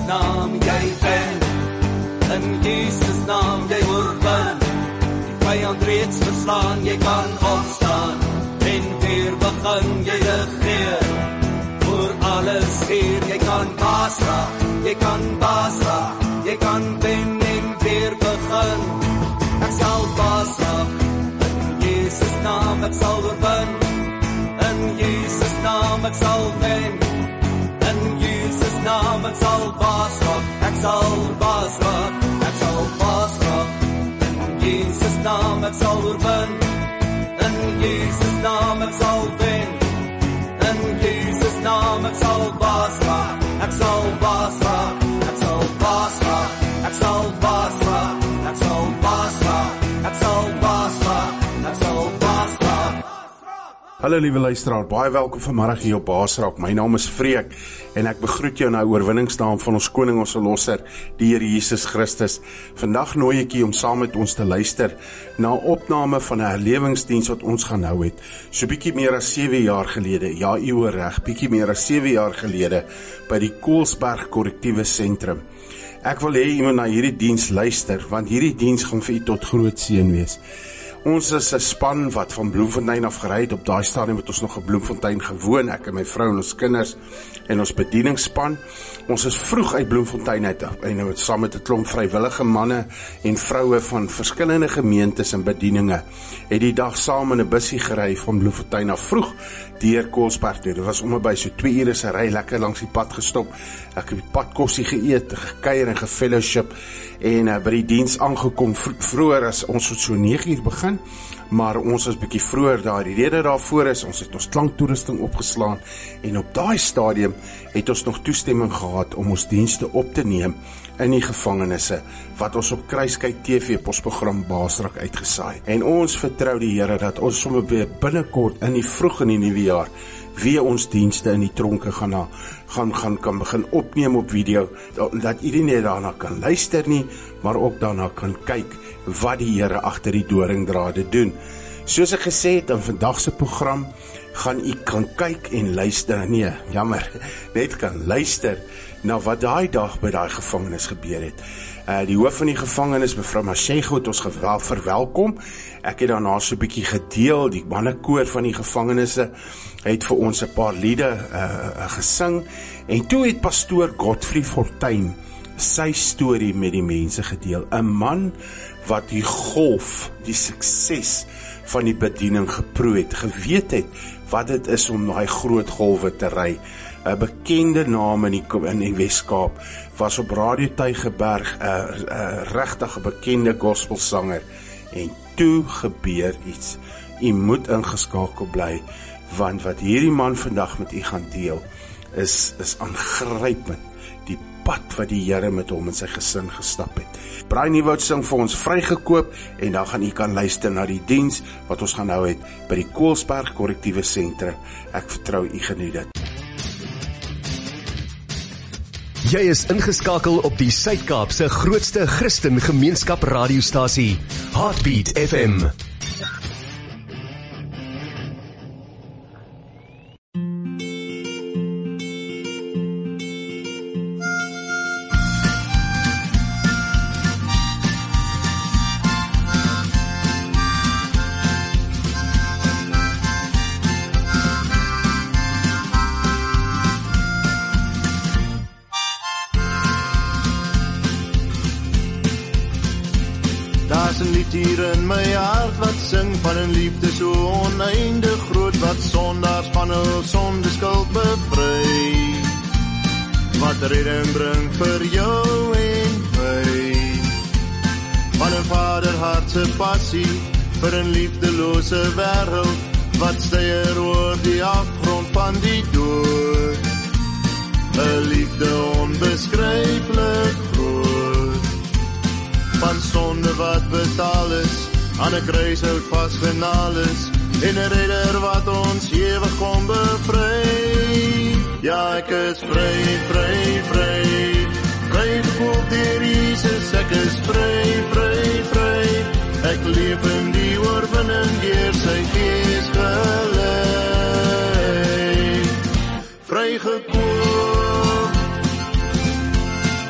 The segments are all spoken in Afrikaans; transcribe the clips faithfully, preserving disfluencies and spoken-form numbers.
naam jy wen, in Jesus naam jy oorwin, die vyand reeds verslaan, jy kan opstaan, en weer begin jy regeer, voor alles hier, jy kan baas raak, jy kan baas raak, jy kan wen en weer begin, ek sal baas raak, in Jesus naam ek sal oorwin, in Jesus naam ek sal wen, in Jesus naam ek sal baas raak, ek sal baas raak, ek sal baas raak, in Jesus naam ek sal oorwin, in Jesus naam ek sal wen, in Jesus naam ek sal baas raak, ek sal baas raak, ek sal baas raak, ek sal baas raak, ek sal baas raak, ek sal baas raak, ek sal baas raak. Hallo liewe luisteraar, baie welkom vanmiddag hier op Baasraak. My naam is Freek en ek begroet jou na oorwinningsnaam van ons koning, ons verlosser, die Here Jesus Christus. Vandag nooi ek u om saam met ons te luister na 'n opname van 'n herlewingsdiens wat ons gaan hou het. So bietjie meer as sewe jaar gelede, ja, u hoor reg, bietjie meer as sewe jaar gelede by die Koelsberg Korrektiewe Sentrum. Ek wil hê u moet na hierdie diens luister, want hierdie diens gaan vir u tot groot seën wees. Ons is 'n span wat van Bloemfontein af gery het. Op daai stadium het ons nog in Bloemfontein gewoon, ek en my vrou en ons kinders en ons bedieningsspan. Ons is vroeg uit Bloemfontein uit en het saam met 'n klomp vrywillige manne en vroue van verskillende gemeentes en bedieninge het die dag saam in 'n bussie gery van Bloemfontein af vroeg deur Koelsberg toe. Dit was om en by so twee ure se ry, lekker langs die pad gestop. Ek het die padkossie geëet, gekuier en gefellowship en uh, by die diens aangekom vroeër as ons het so nege uur begin, maar ons is bietjie vroeër daar. Die rede daarvoor is ons het ons klanktoerusting opgeslaan en op daai stadium het ons nog toestemming gehad om ons dienste op te neem in die gevangenisse wat ons op Kruiskyk T V op ons program Baasraak uitgesaai. En ons vertrou die Here dat ons sommer weer binnekort in die vroeg in die nuwe jaar weer ons dienste in die tronke gaan na, gaan gaan kan begin opneem op video, dat u nie net daarna kan luister nie, maar ook daarna kan kyk wat die Here agter die doringdrade doen. Soos ek gesê het, in vandag se program gaan u kan kyk en luister, nee, jammer, net kan luister na wat daai dag by daai gevangenis gebeur het. Uh, die hoof van die gevangenis, mevrou Mashego, het ons gewel, verwelkom. Ek het daarna so 'n bietjie gedeel, die mannekoor van die gevangenisse het vir ons 'n paar liede uh, gesing, en toe het pastoor Godfrey Fortuin sy storie met die mense gedeel. 'n Man wat die golf, die sukses van die bediening geproe het, geweet het wat dit is om daai groot golwe te ry. 'n Bekende naam in die, in die Weskaap was op Radio Tygerberg 'n uh, uh, regtig 'n bekende gospelsanger, en toe gebeur iets. U moet ingeskakel bly, want wat hierdie man vandag met u gaan deel is is aangrypend, die pad wat die Here met hom en sy gesin gestap het. Brian Nieuwoud sing vir ons Vrygekoop, en dan gaan u kan luister na die diens wat ons gaan hou het by die Koelsberg Korrektiewe Sentrum. Ek vertrou u geniet dit. Jy is ingeskakel op die Suid-Kaap se grootste Christen gemeenskap radiostasie, Heartbeat F M. Daar's 'n lied hier in my hart wat sing van 'n liefde so oneindig groot, wat sondaars van hul sonde skuld bevry, wat redding bring vir jou en my, van 'n vader hart se passie vir 'n liefdelose wêreld, wat styer oor die afgrond van die dood, 'n liefde onbeskryflik groot, van sonde wat betaal is, aan 'n kruishout vasgenaal is, en 'n redder wat ons ewig kom bevry. Ja, ek is vry, vry, vry, vry gekoop deur Jesus, ek is vry, vry, vry, ek leef in die oorwinning deur sy gees gelei. Vry gekoop,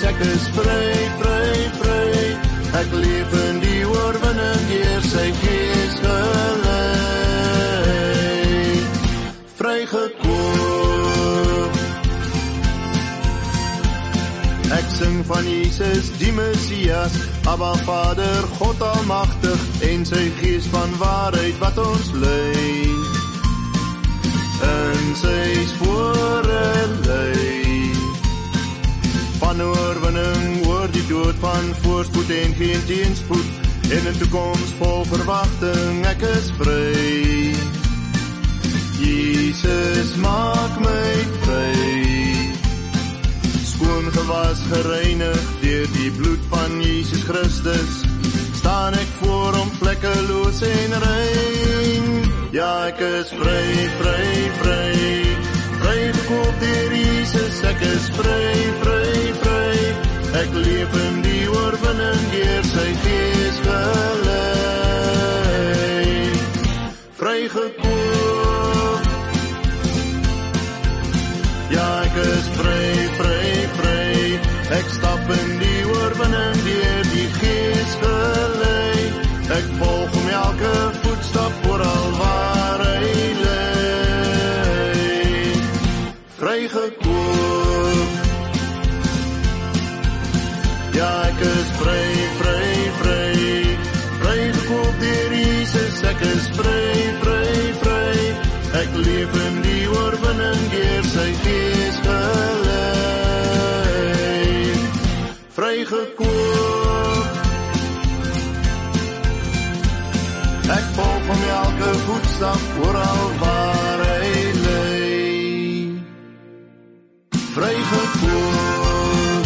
ek is vry, vry, vry. Ek leef in die oorwinning deur sy gees gelei. Vrygekoop. Ek sing van Jesus die Messias, Abba Vader, God almagtig, en sy gees van waarheid wat ons lei. In sy spore lei. Van oorwinning oor die dood, van voorspoed en geen teenspoed, en 'n toekoms vol verwagting, ek is vry. Jesus maak my vry. Skoon gewas, gereinig deur die bloed van Jesus Christus, staan ek voor hom vlekkeloos en rein. Ja, ek is vry, vry, vry. Vry gekoop deur Jesus, ek is vry, vry, vry. Ek leef in die oorwinning deur sy gees gelei. Vry gekoop. Ja, ek is vry, vry, vry. Ek stap in die oorwinning deur die gees gelei. Ek volg hom elke voetstap oral waar hy lei. Vrygekoop. Ja, ek is vry, vry, vry. Vrygekoop deur Jesus, ek is vry, vry, vry. Ek leef in die oorwinning deur sy gees gelei. Vrygekoop. Ek volg hom elke voetstap oral waar hy lei. Vrygekoop.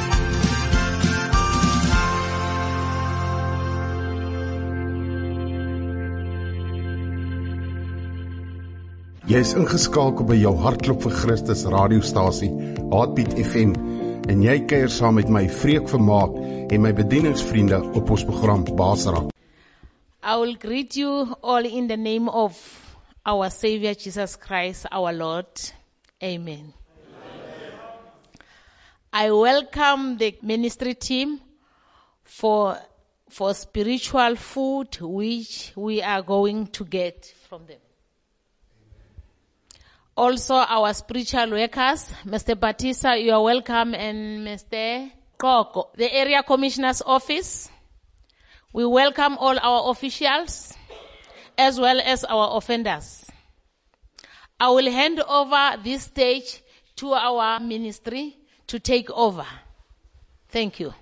Jy is ingeskakel by jou Hartklop vir Christus radiostasie, Heartbeat F M, en jy kuier saam met my Freek Vermaak en my bedieningsvriende op ons program Basraak. I will greet you all in the name of our Savior Jesus Christ, our Lord. Amen. Amen. I welcome the ministry team for, for spiritual food which we are going to get from them. Also, our spiritual workers, Mister Batista, you are welcome, and Mister Koko, the area commissioner's office. We welcome all our officials, as well as our offenders. I will hand over this stage to our ministry to take over. Thank you.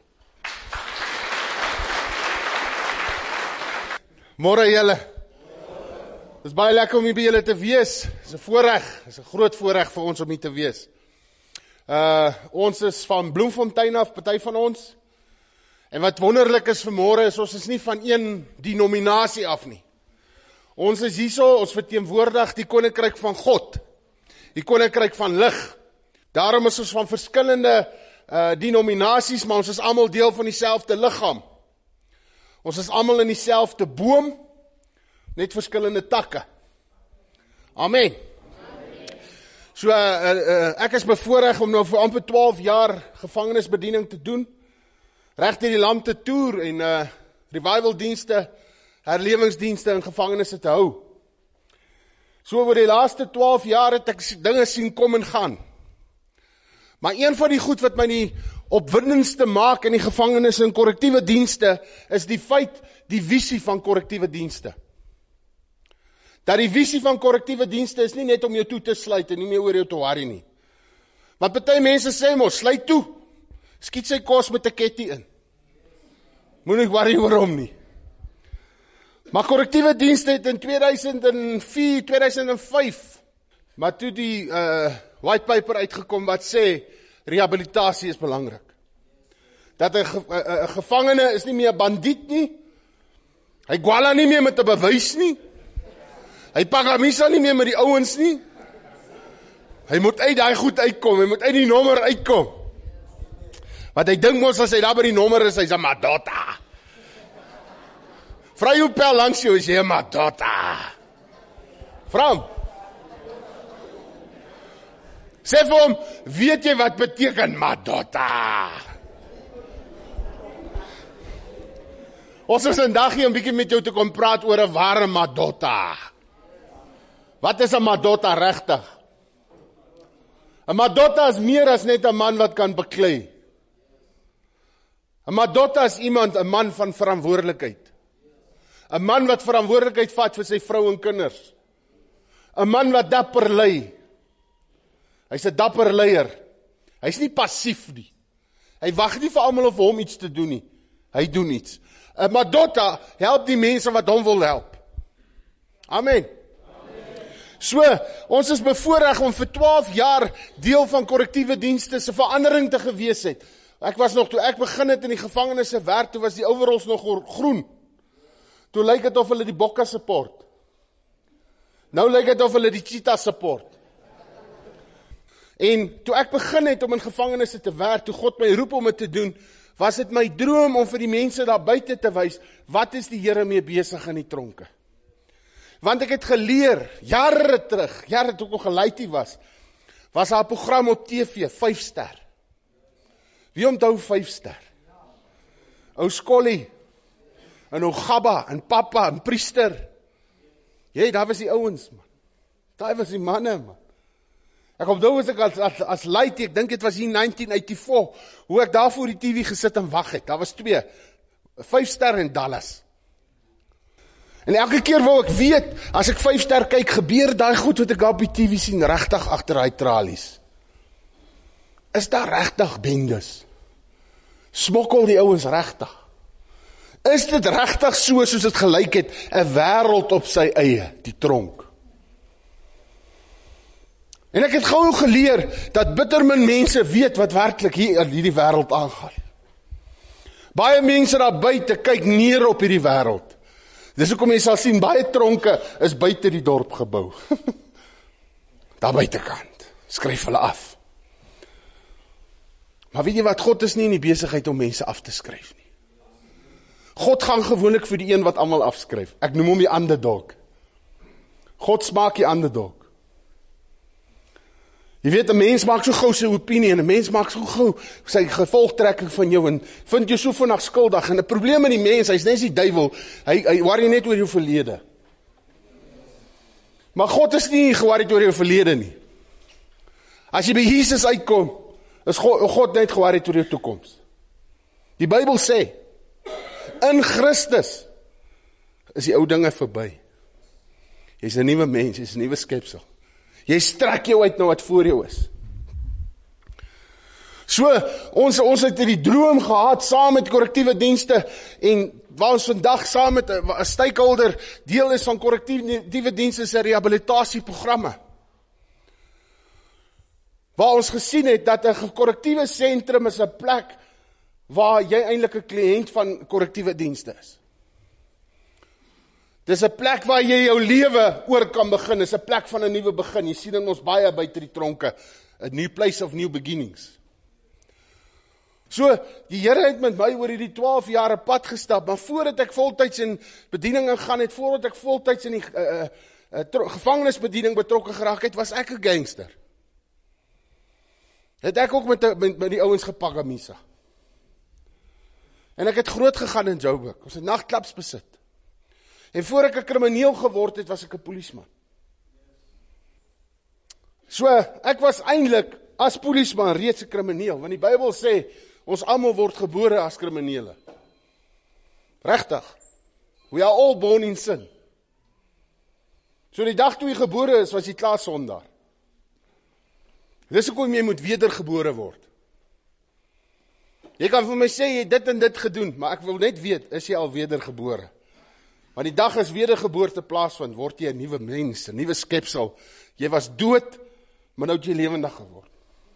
Môre julle. Dit is baie lekker om hier by julle te wees. Dit is 'n voorreg, dit is 'n groot voorreg vir ons om hier te wees. Uh, ons is van Bloemfontein af, party van ons. En wat wonderlik is vanmôre is, ons is nie van een denominasie af nie. Ons is hierso, ons verteenwoordig die koninkryk van God. Die koninkryk van lig. Daarom is ons van verskillende uh, denominasies, maar ons is almal deel van dieselfde liggaam. Ons is almal in dieselfde boom, net verskillende takke. Amen. Amen. So, uh, uh, ek is bevoorreg om nou vir amper twaalf jaar gevangenisbediening te doen, reg deur die land te toer en uh, revivaldienste, herlewingsdienste in gevangenisse te hou. So oor die laaste twaalf jaar het ek dinge sien kom en gaan. Maar een van die goed wat my die opwindendste maak in die gevangenis en korrektiewe dienste, is die feit, die visie van korrektiewe dienste. Dat die visie van korrektiewe dienste is nie net om jou toe te sluit en nie meer oor jou te worry nie. Want party mense sê mos, sluit toe, skiet sy kos met 'n ketty in. Moet nie worry oor hom nie. Maar korrektiewe dienste het in tweeduisend vier, tweeduisend vyf, maar toe die uh, white paper uitgekom wat sê, rehabilitasie is belangrik. Dat 'n ge, uh, gevangene is nie meer 'n bandiet nie, hy gwala nie meer met 'n bewys nie, hy pagamisa nie meer met die ouens nie, hy moet uit daai goed uitkom, hy moet uit die nommer uitkom. Want hy dink mos as hy daar by die nommer is, hy's 'n madota. Vra jou pel langs jou, is jy 'n madota. Vra hom. Sê vir hom, weet jy wat beteken madota? Ons is vandag hier 'n bietjie met jou te kom praat oor 'n ware Madotta. Wat is 'n Madotta regtig? 'n Madotta is meer as net 'n man wat kan beklei. 'n Madotta is iemand, 'n man van verantwoordelikheid. 'n Man wat verantwoordelikheid vat vir sy vrou en kinders. 'n Man wat dapper lei. Hy's 'n dapper leier. Hy's nie passief nie. Hy wag nie vir almal of hom iets te doen nie. Hy doen iets. 'n Madotta help die mense wat hom wil help. Amen. So, ons is bevoorreg om vir twaalf jaar deel van korrektiewe dienste se verandering te gewees het. Ek was nog, toe ek begin het in die gevangenisse werk, toe was die overalls nog groen. Toe lyk dit of hulle die bokke support. Nou lyk dit of hulle die cheetah support. En toe ek begin het om in gevangenisse te werk, toe God my roep om dit te doen, was dit my droom om vir die mense daar buite te wys, wat is die Here mee besig in die tronke? Want ek het geleer, jare terug, jare toe ek nog geleidie was, was daar 'n program op T V, vyf ster. Wie onthou vyf ster? Ou Skolly, en ou Gabba, en Papa, en Priester. Jy, daar was die ouens, man. Daar was die manne, man. Ek onthou as ek as, as, as leidie, ek dink dit was hier negentien vyf-vier, hoe ek daar voor die T V gesit en wag het. Daar was twee, vyf ster en Dallas. En elke keer wou ek weet, as ek vyf ster kyk, gebeur daai goed wat ek op die T V sien, regtig agter daai tralies. Is daar regtig bendes? Smokkel die ouens regtig? Is dit regtig so soos dit gelyk het, 'n wêreld op sy eie, die tronk? En ek het gou geleer, dat bitter min mense weet wat werklik hier in hierdie wêreld aangaan. Baie mense daar buite kyk neer op hierdie wêreld. Dis hoekom jy sal sien, baie tronke is buite die dorp gebou. Daar buitekant, skryf hulle af. Maar weet jy wat, God is nie in die besigheid om mense af te skryf nie. God gaan gewoonlik vir die een wat almal afskryf. Ek noem hom die underdog. God smaak die underdog. Jy weet, 'n mens maak so gou sy opinie, en 'n mens maak so gou sy gevolgtrekking van jou, en vind jou so vinnig skuldig, en 'n probleem met die mens, hy's net die duiwel, hy, hy worry net oor jou verlede. Maar God is nie geworried oor jou verlede nie. As jy by Jesus uitkom, is God, God net geworried oor jou toekoms. Die Bybel sê, in Christus is die ou dinge verby. Jy's 'n nuwe mens, jy's 'n nuwe skepsel. Jy strek jou uit na wat voor jou is. So, ons, ons het die droom gehad, saam met korrektiewe dienste, en waar ons vandag saam met 'n stakeholder deel is van korrektiewe dienste se rehabilitasieprogramme. Waar ons gesien het, dat 'n korrektiewe sentrum is 'n plek, waar jy eintlik 'n kliënt van korrektiewe dienste is. Dis 'n plek waar jy jou lewe oor kan begin, dis 'n plek van 'n nuwe begin. Jy sien in ons baie buite die tronke, a new place of new beginnings. So, die Here het met my oor hierdie twaalf jaar 'n pad gestap, maar voordat ek voltyds in bediening ingaan het, voordat ek voltyds in die uh, uh, uh, gevangenisbediening betrokke geraak het, was ek 'n gangster. Het ek ook met, die, met, met die ouens gepak aan Misa. En ek het groot gegaan in Joburg, ons het nagklubs besit. En voor ek 'n krimineel geword het, was ek 'n polisieman. So, ek was eintlik as polisieman reeds 'n krimineel, want die Bybel sê, ons almal word gebore as kriminele. Regtig. We are all born in sin. So die dag toe jy gebore is, was jy klaar sondaar. Dis hoekom jy moet wedergebore word. Jy kan vir my sê, jy het dit en dit gedoen, maar ek wil net weet, is jy al wedergebore? Want die dag as wedergeboorte plaasvind, word jy 'n nuwe mens, 'n nuwe skepsel. Jy was dood, maar nou het jy lewendig geword.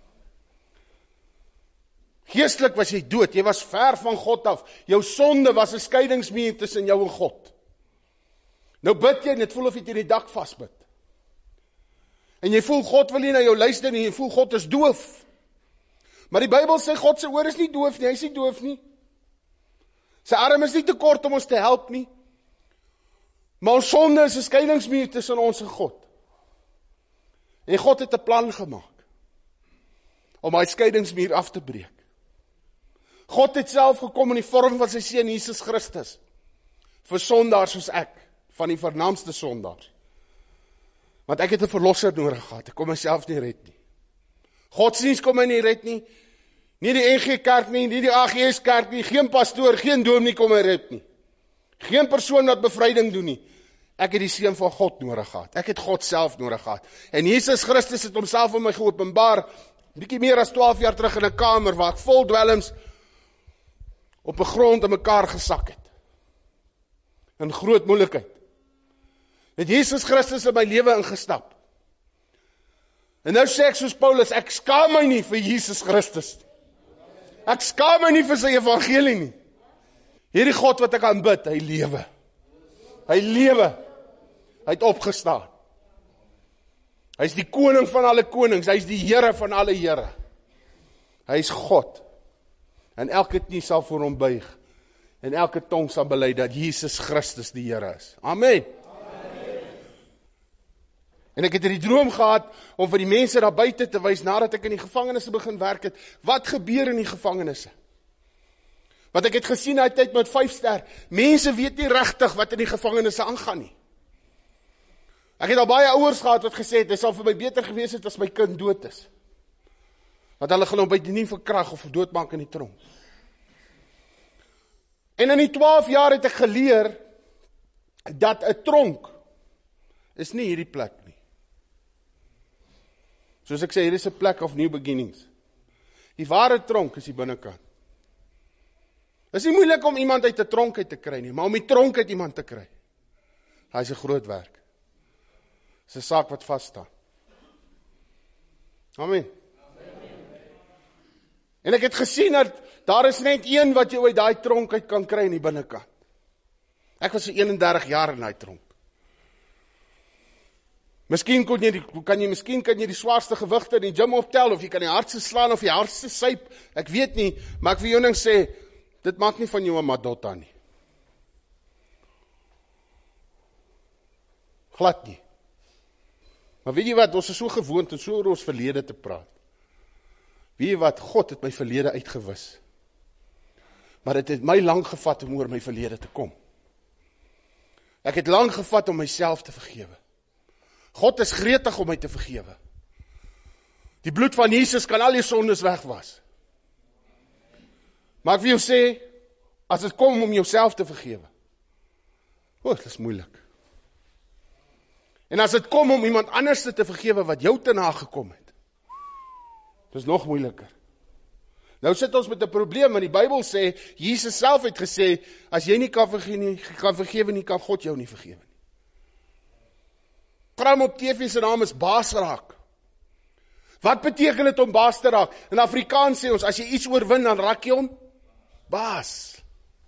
Geestelik was jy dood, jy was ver van God af. Jou sonde was 'n skeidingsmuur tussen jou en God. Nou bid jy en dit voel of jy teen die dak vasbid. En jy voel God wil nie na jou luister nie, jy voel God is doof. Maar die Bybel sê God se oor is nie doof nie, hy is nie doof nie. Sy arm is nie te kort om ons te help nie. Maar ons sonde is 'n skeidingsmuur tussen ons en God. En God het 'n plan gemaak om hy skeidingsmuur af te breek. God het self gekom in die vorm van sy seun Jesus Christus. vir sondaars soos ek, van die vernaamste sondaars. Want ek het 'n verlosser nodig gehad, ek kon myself nie red nie. Godsdienst kon my nie red nie, nie die N G Kerk nie, nie die A G S Kerk nie, geen pastoor, geen dominee kon my red nie. Geen persoon wat bevryding doen nie. Ek het die seun van God nodig gehad. Ek het God self nodig gehad. En Jesus Christus het homself aan my geopenbaar, bietjie meer as twaalf jaar terug in 'n kamer waar ek vol dwelms op 'n grond in mekaar gesak het. In groot moeilikheid. Het Jesus Christus in my lewe ingestap. En nou sê ek soos Paulus, ek skaam my nie vir Jesus Christus. Ek skaam my nie vir sy evangelie nie. Hierdie God wat ek aanbid, hy lewe. Hy lewe. Hy het opgestaan. Hy is die koning van alle konings, hy is die Here van alle Here. Hy is God. En elke knie sal voor hom buig. En elke tong sal bely dat Jesus Christus die Here is. Amen. En ek het hierdie droom gehad om vir die mense daar buite te wys nadat ek in die gevangenisse begin werk het. Wat gebeur in die gevangenisse? Want ek het gesien uit tyd met vyf ster, mense weet nie regtig wat in die gevangenisse aangaan nie. Ek het al baie ouers gehad wat gesê het, dit sal vir my beter gewees het as my kind dood is. Want hulle gaan hom byt nie verkrag of doodmaak in die tronk. En in die twaalf jaar het ek geleer dat 'n tronk is nie hierdie plek nie. Soos ek sê, hier is 'n plek of new beginnings. Die ware tronk is die binnekant. Dit is nie moeilik om iemand uit 'n tronk uit te kry nie, maar om die tronk uit iemand te kry, hy is 'n groot werk. Dit is 'n saak wat vas staan. Amen. En ek het gesien dat daar is net een wat jou uit daai tronk uit kan kry in die binnekant. Ek was so eenendertig jaar in daai tronk. Miskien kon jy die, kan jy miskien kan jy die swaarste gewigte in die gym optel, of jy kan die hardste slaan of die hardste syp. Ek weet nie, maar ek wil jou ding sê, dit maak nie van jou 'n Madotta nie. Glad nie. Maar weet jy wat, ons is so gewoond om so oor ons verlede te praat. Weet jy wat, God het my verlede uitgewis. Maar dit het my lank gevat om oor my verlede te kom. Ek het lank gevat om myself te vergewe. God is gretig om my te vergewe. Die bloed van Jesus kan al die sondes wegwas. Maar ek wil jou sê, as dit kom om jouself te vergewe, o, dit is moeilik. En as dit kom om iemand anders te vergewe wat jou te nagekom het, dit is nog moeiliker. Nou sit ons met 'n probleem, want die Bybel sê, Jesus self het gesê, as jy nie kan vergewe nie, kan vergewe nie, kan God jou nie vergewe nie. Program op T V se naam is Baas raak. Wat beteken dit om baas te raak? In Afrikaans sê ons, as jy iets oorwin, dan raak jy hom baas.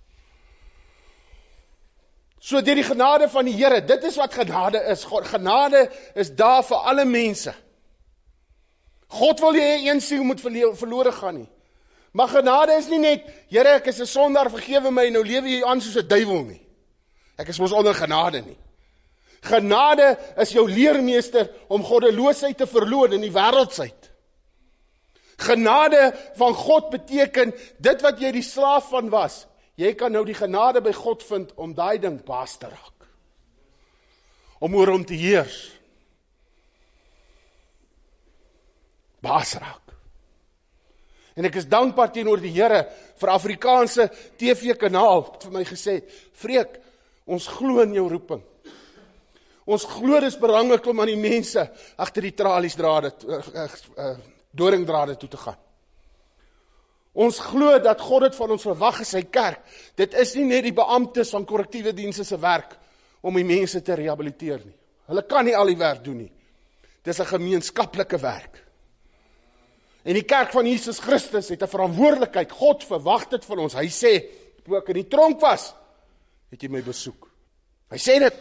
So deur die genade van die Here, dit is wat genade is. Genade is daar vir alle mense. God wil jy een siel moet verlore gaan nie. Maar genade is nie net, Here, ek is 'n sondaar, vergewe my, nou lewe jy aan soos 'n duiwel nie. Ek is mos onder genade nie. Genade is jou leermeester om goddeloosheid te verloor in die wêreldsheid. Genade van God beteken, dit wat jy die slaaf van was, jy kan nou die genade by God vind om daai ding baas te raak. Om oor hom te heers. Baas raak. En ek is dankbaar teenoor die Here vir Afrikaanse T V-kanaal wat vir my gesê het, Freek, ons glo in jou roeping. Ons glo dis belangrik om aan die mense agter die tralies drade, uh, uh, doringdrade toe te gaan. Ons glo dat God dit van ons verwag in sy kerk. Dit is nie net die beamptes van korrektiewe dienste se werk om die mense te rehabiliteer nie. Hulle kan nie al die werk doen nie. Dis 'n gemeenskaplike werk. En die kerk van Jesus Christus het 'n verantwoordelikheid. God verwag dit van ons. Hy sê, toe ek in die tronk was, het jy my besoek. Hy sê dit.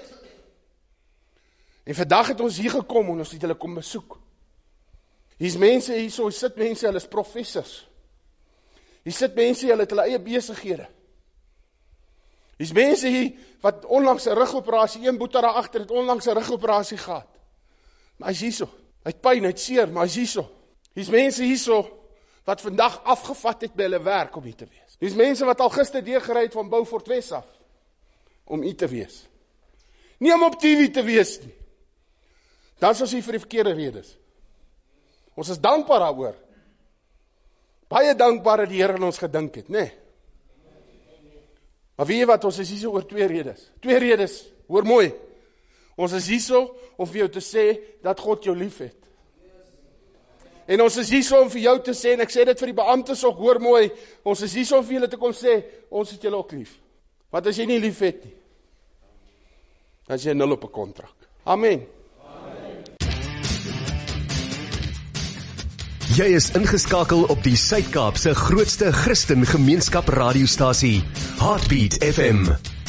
En vandag het ons hier gekom en ons het hulle kom besoek. Hier's mense hier, so sit mense, hulle is professors. Hier sit mense, hulle het hulle eie besighede. Hier's mense hier wat onlangs 'n rugoperasie, een boetie daar agter het onlangs 'n rugoperasie gehad. Maar hy's hierso. Hy het pyn, hy het seer, maar hy's hierso. Hier's mense hierso wat vandag afgevat het by hulle werk om hier te wees. Hier's mense wat al gister deurgery het van Beaufort Wes af om U te wees. Nie om op T V te wees nie. Dan is ons hier vir die verkeerde redes. Ons is dankbaar daaroor. Baie dankbaar dat die Here aan ons gedink het, né? Nee. Maar weet jy wat, ons is hier so oor twee redes. Twee redes, hoor mooi. Ons is hier so om vir jou te sê dat God jou lief het. En ons is hier so om vir jou te sê, en ek sê dit vir die beamptes ook, hoor mooi, ons is hier so om vir julle te kom sê, ons het julle ook lief. Want as jy nie lief het nie, dan is jy nul op 'n kontrak. Amen. Jy is ingeskakel op die Suid-Kaap se grootste Christen gemeenskap radiostasie, Heartbeat F M.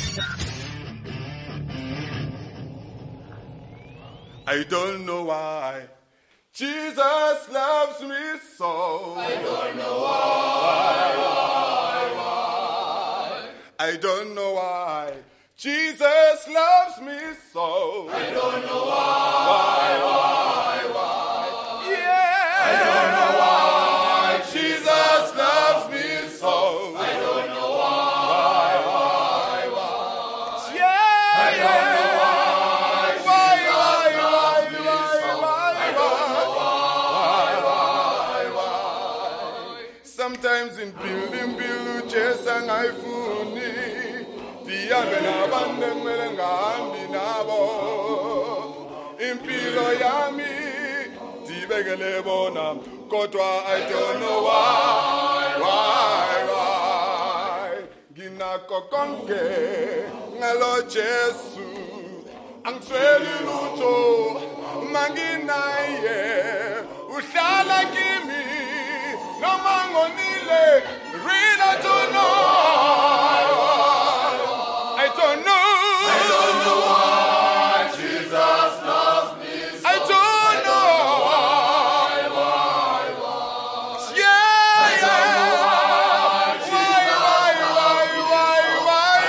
I don't know why Jesus loves me so. I don't know why, why, why. I don't know why Jesus loves me so. I don't know why, why, why, why. Yeah. I don't know why Jesus loves me so. I don't know why, why, why. Yeah. I don't know. Sometimes in building build chesa ngaifuni diyabe nabande kumele ngahambi nabo impilo yami dibekele bona kodwa I don't know why why why ginako konke ngalo Jesu angitsweli lutho manginaye uhlala kimi noma ngonile real I don't know I don't know I don't know why Jesus loves me so. I don't know why why why yeah I don't yeah. know why Jesus why why why why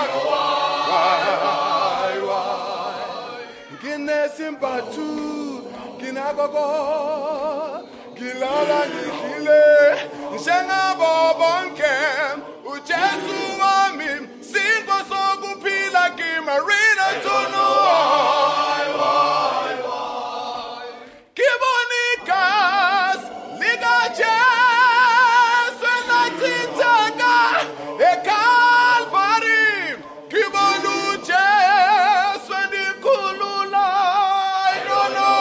why why why Ginesimbatu ginagogo gilala ngihile njengabo bonke uJesu wami sinko sokuphila kimarina tono why why why kibonikas liga Jesu natitaka ekalvari kibonu Jesu ndikulula I don't know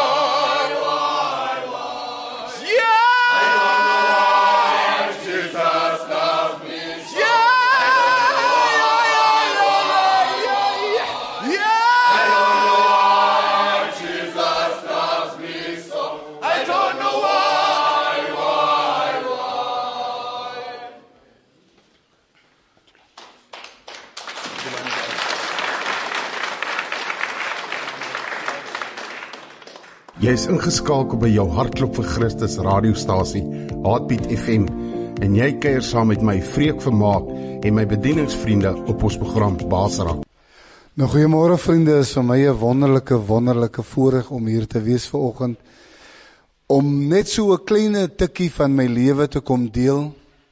Jy is ingeskakel by jou Hartklop vir Christus radiostasie, Heartbeat F M, en jy kuier saam met my Freek Vermaak en my bedieningsvriende op ons program Basra. Nou goeiemôre vriende, is vir my 'n wonderlike wonderlike voorreg om hier te wees vanoggend, om net so 'n klein tikkie van my lewe te kom deel.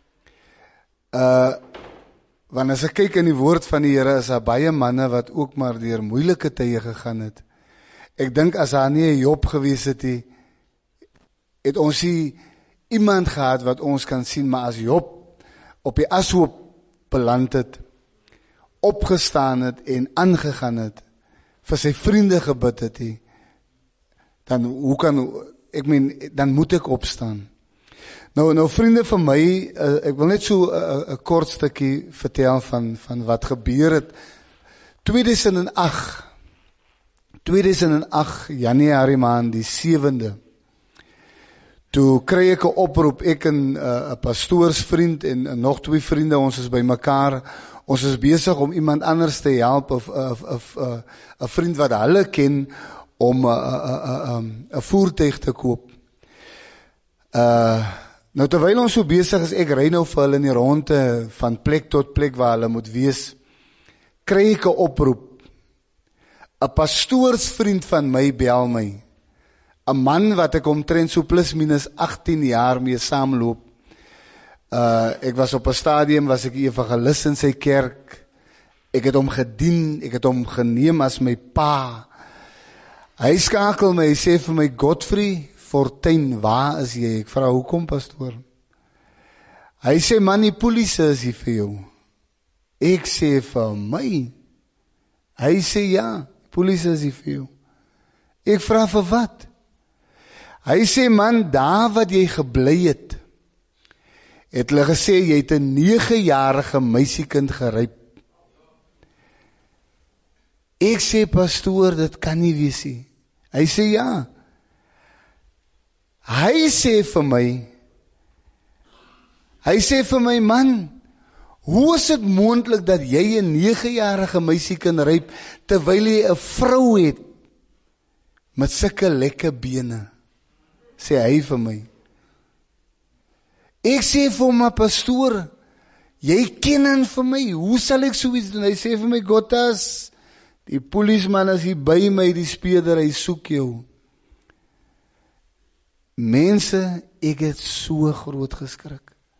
Uh want as ek kyk in die woord van die Here, is daar baie manne wat ook maar deur moeilike tye gegaan het. Ek dink as daar nie 'n Job gewees het nie, het ons nie iemand gehad wat ons kan sien, maar as Job op die ashoop beland het, opgestaan het en aangegaan het, vir sy vriende gebid het, die, dan hoe kan, ek meen, dan moet ek opstaan. Nou, nou vriende van my, uh, ek wil net so 'n uh, kort stukkie vertel van, van wat gebeur het. tweeduisend agt, tweeduisend agt Januarie maand, die sewende, toe kry ek 'n oproep, ek en 'n uh, pastoorsvriend en uh, nog twee vriende, ons is by mekaar, ons is besig om iemand anders te help, of 'n uh, uh, uh, vriend wat hulle ken, om 'n uh, uh, uh, um, voertuig te koop. Uh, nou terwyl ons so besig is, ek ry nou vir hulle in die ronde, van plek tot plek waar hulle moet wees, kry ek 'n oproep. 'n Pastoorsvriend van my bel my, 'n man wat ek omtrent so plus minus agttien jaar mee saamloop. Uh, ek was op 'n stadium, was ek evangelis in sy kerk, Ek het hom gedien, ek het hom geneem as my pa. Hy skakel my, hy sê vir my, Godfrey Fortuin, waar is jy? Ek vra, hoekom, pastoor? Hy sê, man, die polisie is hier vir jou. Ek sê vir my. Hy sê, ja, die polisie is hier vir jou. Ek vra vir wat? Hy sê, man, daar wat jy gebly het, het hulle gesê, jy het 'n negejarige meisiekind geryp. Ek sê, pastoor, dit kan nie wees nie. Hy sê, ja. Hy sê vir my, hy sê vir my, man, hoe is dit moontlik dat jy 'n negejarige meisiekind ryp, terwyl jy 'n vrou het, met sulke lekker bene, sê hy vir my. Ek sê vir hom, pastoor, jy ken hom vir my, hoe sal ek so iets doen? Hy sê vir my, Gottas, die polisman is hier by my, die speurder, hy soek jou. Mense, ek het so groot geskrik.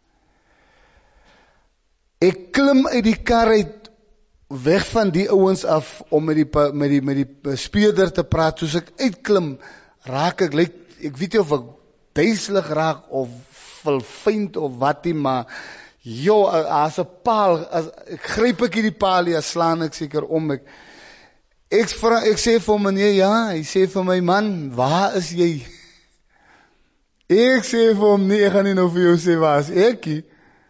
Ek klim uit die kar uit, weg van die ouens af, om met die, met die, met die speurder te praat. Soos ek uitklim, raak ek, like, ek weet nie of ek duiselig raak, of verfynd, of wat nie, maar, jo, as 'n paal, as, ek gryp ek die paal, ja, slaan ek seker om, ek, ek, vra, ek sê vir hom, meneer, ja, hy sê vir my, man, waar is jy? Ek sê vir hom, nee, ek gaan nie nou vir jou sê, waar is ek nie?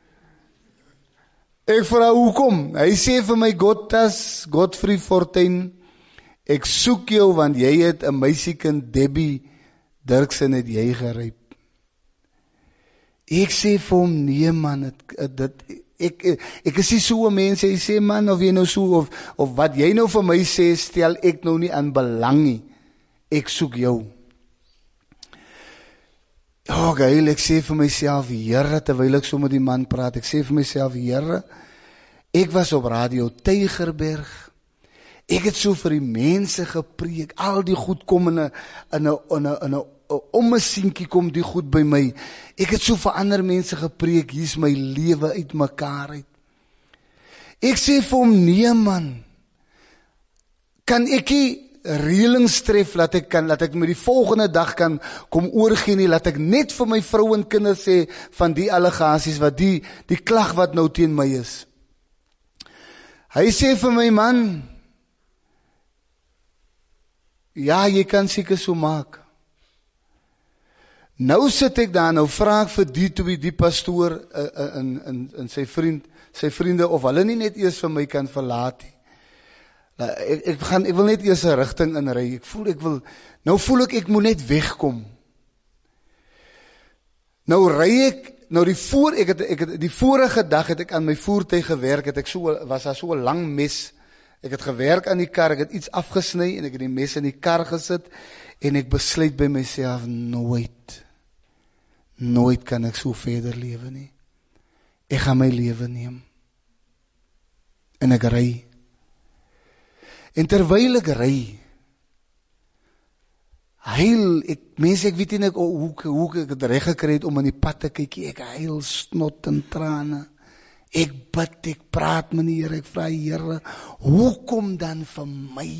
Ek vra, hoekom? Hy sê vir my, Gottas, Godfrey Fortuin, ek soek jou, want jy het 'n meisiekind, Debbie Dirksen, het jy geryp. Ek sê vir hom, nee man, het, dit, ek, ek, ek is nie so 'n mens, hy sê, man, of jy nou so, of, of wat jy nou vir my sê, stel ek nou nie aan belang nie, ek soek jou. Oh, geil, ek sê vir myself, Here, terwyl ek so met die man praat, ek sê vir myself, Here, ek was op Radio Tygerberg, ek het so vir die mense gepreek, al die goed kom in 'n in 'n in 'n in 'n om 'n sienkie kom die goed by my, ek het so vir ander mense gepreek, hier's my lewe uit mekaar uit. Ek sê vir hom, nee man, kan ek nie reëlings tref, laat ek kan, laat ek met die volgende dag kan kom oorgee nie, laat ek net vir my vrou en kinders sê, van die allegasies, wat die, die klag wat nou teen my is. Hy sê vir my, man, ja, jy kan seker so maak. Nou sit ek daar, nou vraag vir die twee, die pastoor, uh, en, en, en sy vriend, sy vriende, of hulle nie net eers vir my kan verlaat nie. Ek, ek, gaan, ek wil net eers 'n rigting inry. Ek voel ek wil, nou voel ek ek moet net wegkom. Nou ry ek, nou die voor ek het ek het die vorige dag het ek aan my voertuig gewerk, het ek so was daar so 'n lang mes. Ek het gewerk aan die kar, ek het iets afgesny en ek het die mes in die kar gesit en ek besluit by myself, nooit nooit kan ek so verder lewe nie. Ek gaan my lewe neem. En ek ry. En terwyl ek ry, huil, ek, mense, ek weet nie ek, hoe, hoe ek het reg gekry het om in die pad te kyk, ek huil snot en trane, ek bid, ek praat met die Here, ek vra Here, hoekom dan vir my?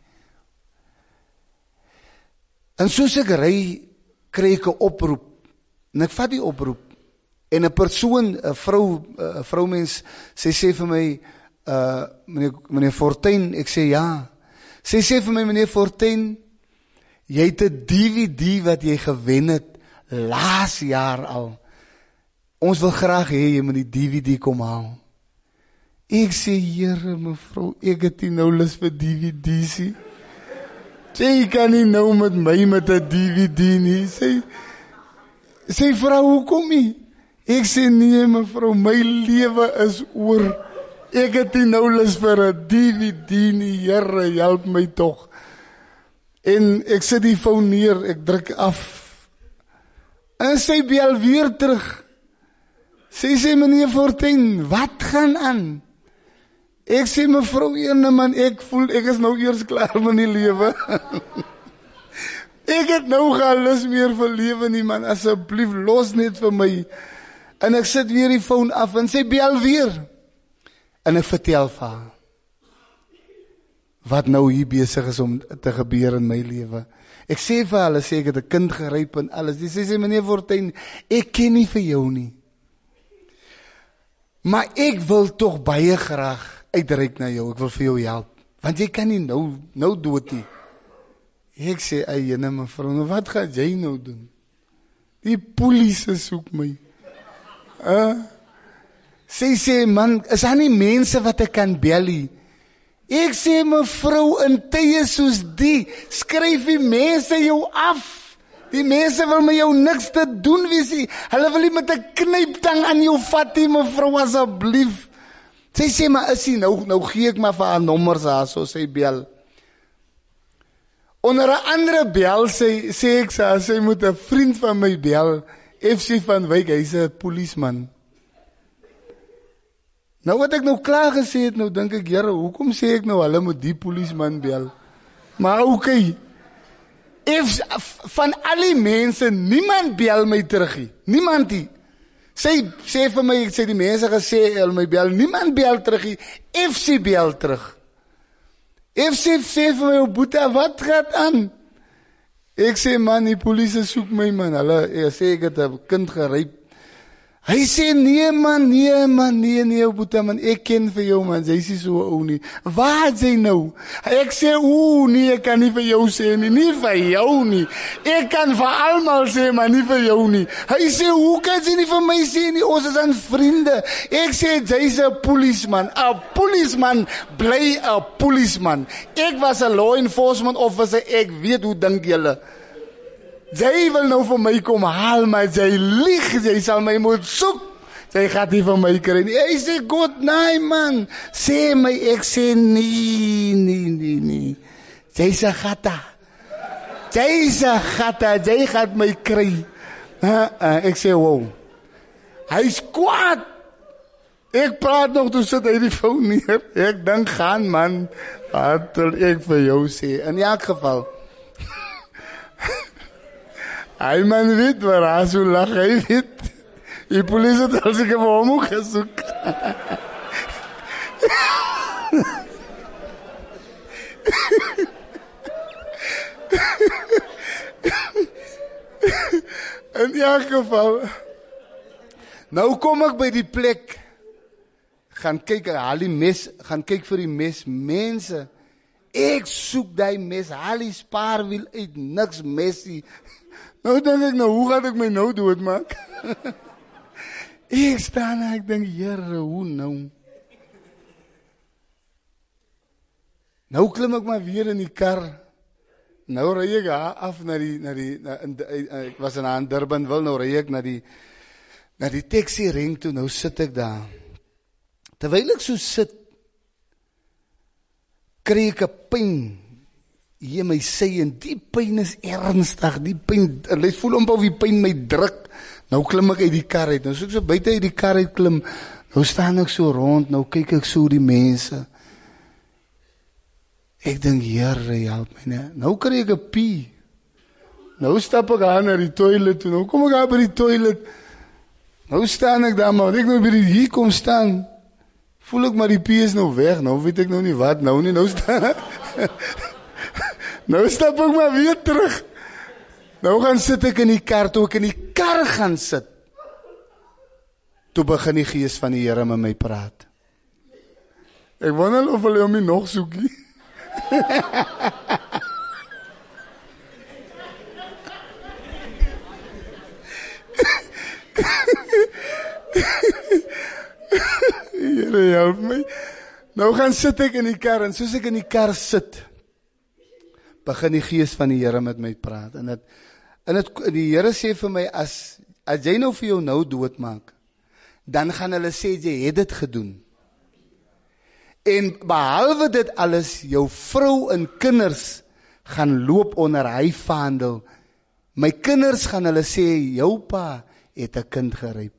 En soos ek ry, kry ek 'n oproep, en ek vat die oproep, en 'n persoon, 'n vrou, 'n vroumens, sy sê vir my, Uh, meneer, meneer Fortuin, ek sê ja. Sy sê vir my, meneer Fortuin, jy het 'n D V D wat jy gewen het laas jaar al. Ons wil graag hê jy moet die D V D kom haal. Ek sê, Here, mevrou, ek het nie nou lus vir D V D's nie. Sy kan nie nou met my met 'n D V D nie. Sy, sy vra, hoekom nie? Ek sê, nee mevrou, my lewe is oor. Ek het nie nou lus vir 'n D V D nie, Here, help my tog. En ek sit die foon neer, ek druk af. En sy bel weer terug. Sy sê, meneer Fortuin, wat gaan aan? Ek sê, mevrou ene man, ek voel, ek is nou eers klaar met die lewe. Ek het nou geen lus meer vir lewe nie, man, asseblief los net vir my. En ek sit weer die foon af, en sy bel weer. En ek vertel vir haar, wat nou hier besig is om te gebeur in my lewe. Ek sê vir hulle, sê ek het 'n kind geryp en alles. Die sê sê meneer Fortuin, ek ken nie vir jou nie. Maar ek wil tog baie graag uitreik na jou. Ek wil vir jou help. Want jy kan nie nou nou dood nie. Ek sê, "Ag jene mevrou, nou wat gaan jy nou doen? Die polisie soek my." Uh, sy sê, "Man, is daar nie mense wat ek kan bel nie?" Ek sê, "Mevrou, in tye soos die, skryf die mense jou af. Die mense wil met jou niks te doen wees nie. Hulle wil nie met 'n knyptang aan jou vat nie, mevrou, asseblief." Sy sê, "Maar is hy nou, nou gee ek maar vir haar nommers haar, so sy bel." Onder 'n andere bel sê, sê ek sy, sy moet 'n vriend van my bel, F C van Wyk, hy's 'n polisieman. Nou wat ek nou klaar gesê het, nou dink ek, Here, hoekom sê ek nou, hulle moet die polisieman bel? Maar oké, okay. F, van al die mense, niemand bel my terug nie, niemand nie. Sy sê vir my, ek sê die mense gesê, hulle my bel, niemand bel terug nie, F C bel terug. F C sê vir my, "Boeta, wat gaan aan?" Ek sê, "Man, die polisie soek my, man." Hulle sê ek het 'n kind geryp. Hy sê, "Nee man, nee man, nee nee, Boeta man, ek ken vir jou man, jy is so ou nie." "Waar is jy nou?" Ek sê, "Ooh, nee, ek kan nie vir jou sê nie, nie vir jou nie. Ek kan vir almal sê, maar nie vir jou nie." Hy sê, "Hoe kan jy nie vir my sê nie, ons is aan vriende." Ek sê, "Jy's 'n polisieman, 'n polisieman bly 'n polisieman. Ek was 'n law enforcement officer, ek weet hoe dink julle. Jy wil nou vir my kom haal, maar jy lieg, jy sal my moet soek. Jy gaat nie vir my kry nie." Hy sê, "God, nee man, sê my." Ek sê, nee, nee, nee, nee. Jy's 'n gata. Jy's 'n gata, jy gaat my kry. Uh, uh, ek sê, "Wow." Hy's kwaad. Ek praat nog, toe sit hy die foon neer. Ek dink, gaan man, wat wil ek vir jou sê? In elk geval, hy man weet waar hy so lag, hy weet. Die polisie het al seker vir hom ook gesoek. In elk geval, nou kom ek by die plek, gaan kyk, haal die mes, gaan kyk vir die mes, mense, ek soek die mes, haal die spaarwiel uit, niks mesie. Nou denk ek, nou, hoe gaat ek my nou doodmaak? Ek staan en ek denk, Here, hoe nou? Nou klim ek maar weer in die kar. Nou ry ek af na die, na die, na, in, ek was in Durbanville, nou ry ek na die, na die taxi ring toe, nou sit ek daar. Terwyl ek so sit, kry ek 'n pyn hier my sy, en die pyn is ernstig, die pyn, ek voel amper wie pyn my druk. Nou klim ek uit die kar uit, nou so ek so buite uit die kar uit klim, nou staan ek so rond, nou kyk ek so die mense. Ek dink, Here, help my nie. Nou kry ek 'n pie. Nou stap ek aan na die toilet toe, nou kom ek aan by die toilet. Nou staan ek daar, maar ek nou by die hier kom staan, voel ek maar die pie is nou weg, nou weet ek nou nie wat, nou nie, nou staan nou stap ek maar weer terug. Nou gaan sit ek in die kar, toe ek in die kar gaan sit, toe begin die gees van die Here met my praat. Ek wonder of hulle hom nie nog soekie. Here, help my. Nou gaan sit ek in die kar, en soos ek in die kar sit, begin die gees van die Here met my praat. En het, en het, die Here sê vir my, as, as jy nou vir jou nou doodmaak, dan gaan hulle sê, jy het dit gedoen. En behalwe dit alles, jou vrou en kinders gaan loop onder hy vaandel. My kinders gaan hulle sê, jou pa het 'n kind geryp.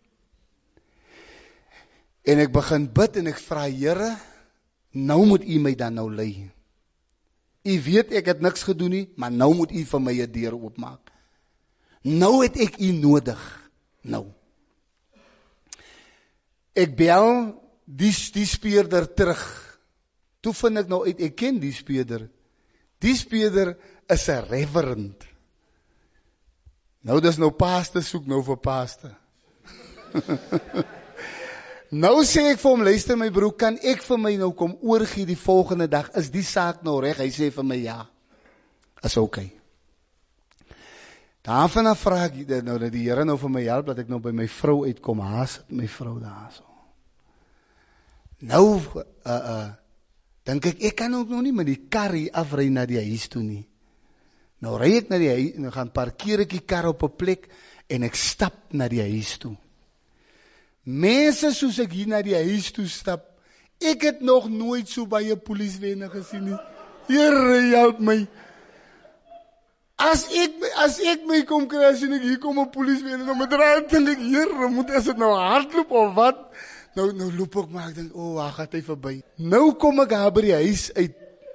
En ek begin bid en ek vra, Here, nou moet U my dan nou lei. U weet ek het niks gedoen nie, maar nou moet U vir my 'n deur oopmaak. Nou het ek U nodig. Nou. Ek bel die, die speurder terug, toe vind ek nou uit, ek ken die speurder. Die speurder is 'n reverend. Nou dis nou paaste soek nou vir paaste. Nou sê ek vir hom, luister my broer, kan ek vir my nou kom oorgee die volgende dag, is die saak nou reg? Hy sê vir my ja, is oké. Daarvan af vraag ek, nou dat die Here nou vir my help, dat ek nou by my vrou uitkom, haar sit my vrou daar so. Nou, uh, uh, dink ek, ek kan ook nog nie met die kar hier afry na die huis toe nie. Nou ry ek na die huis, nou gaan parkeer ek die kar op 'n plek, en ek stap na die huis toe. Mense soos ek hier na die huis toe stap, ek het nog nooit so baie polisiewenner gesien nie. Here, help my. As ek, as ek my kom kry, as ek hier kom 'n polisiewenner, dan moet raad dink ek, Here, moet as dit nou hardloop of wat? Nou, nou loop ek maar, ek dink, o, oh, waar gaat hy verby? Nou kom ek daar by die huis uit.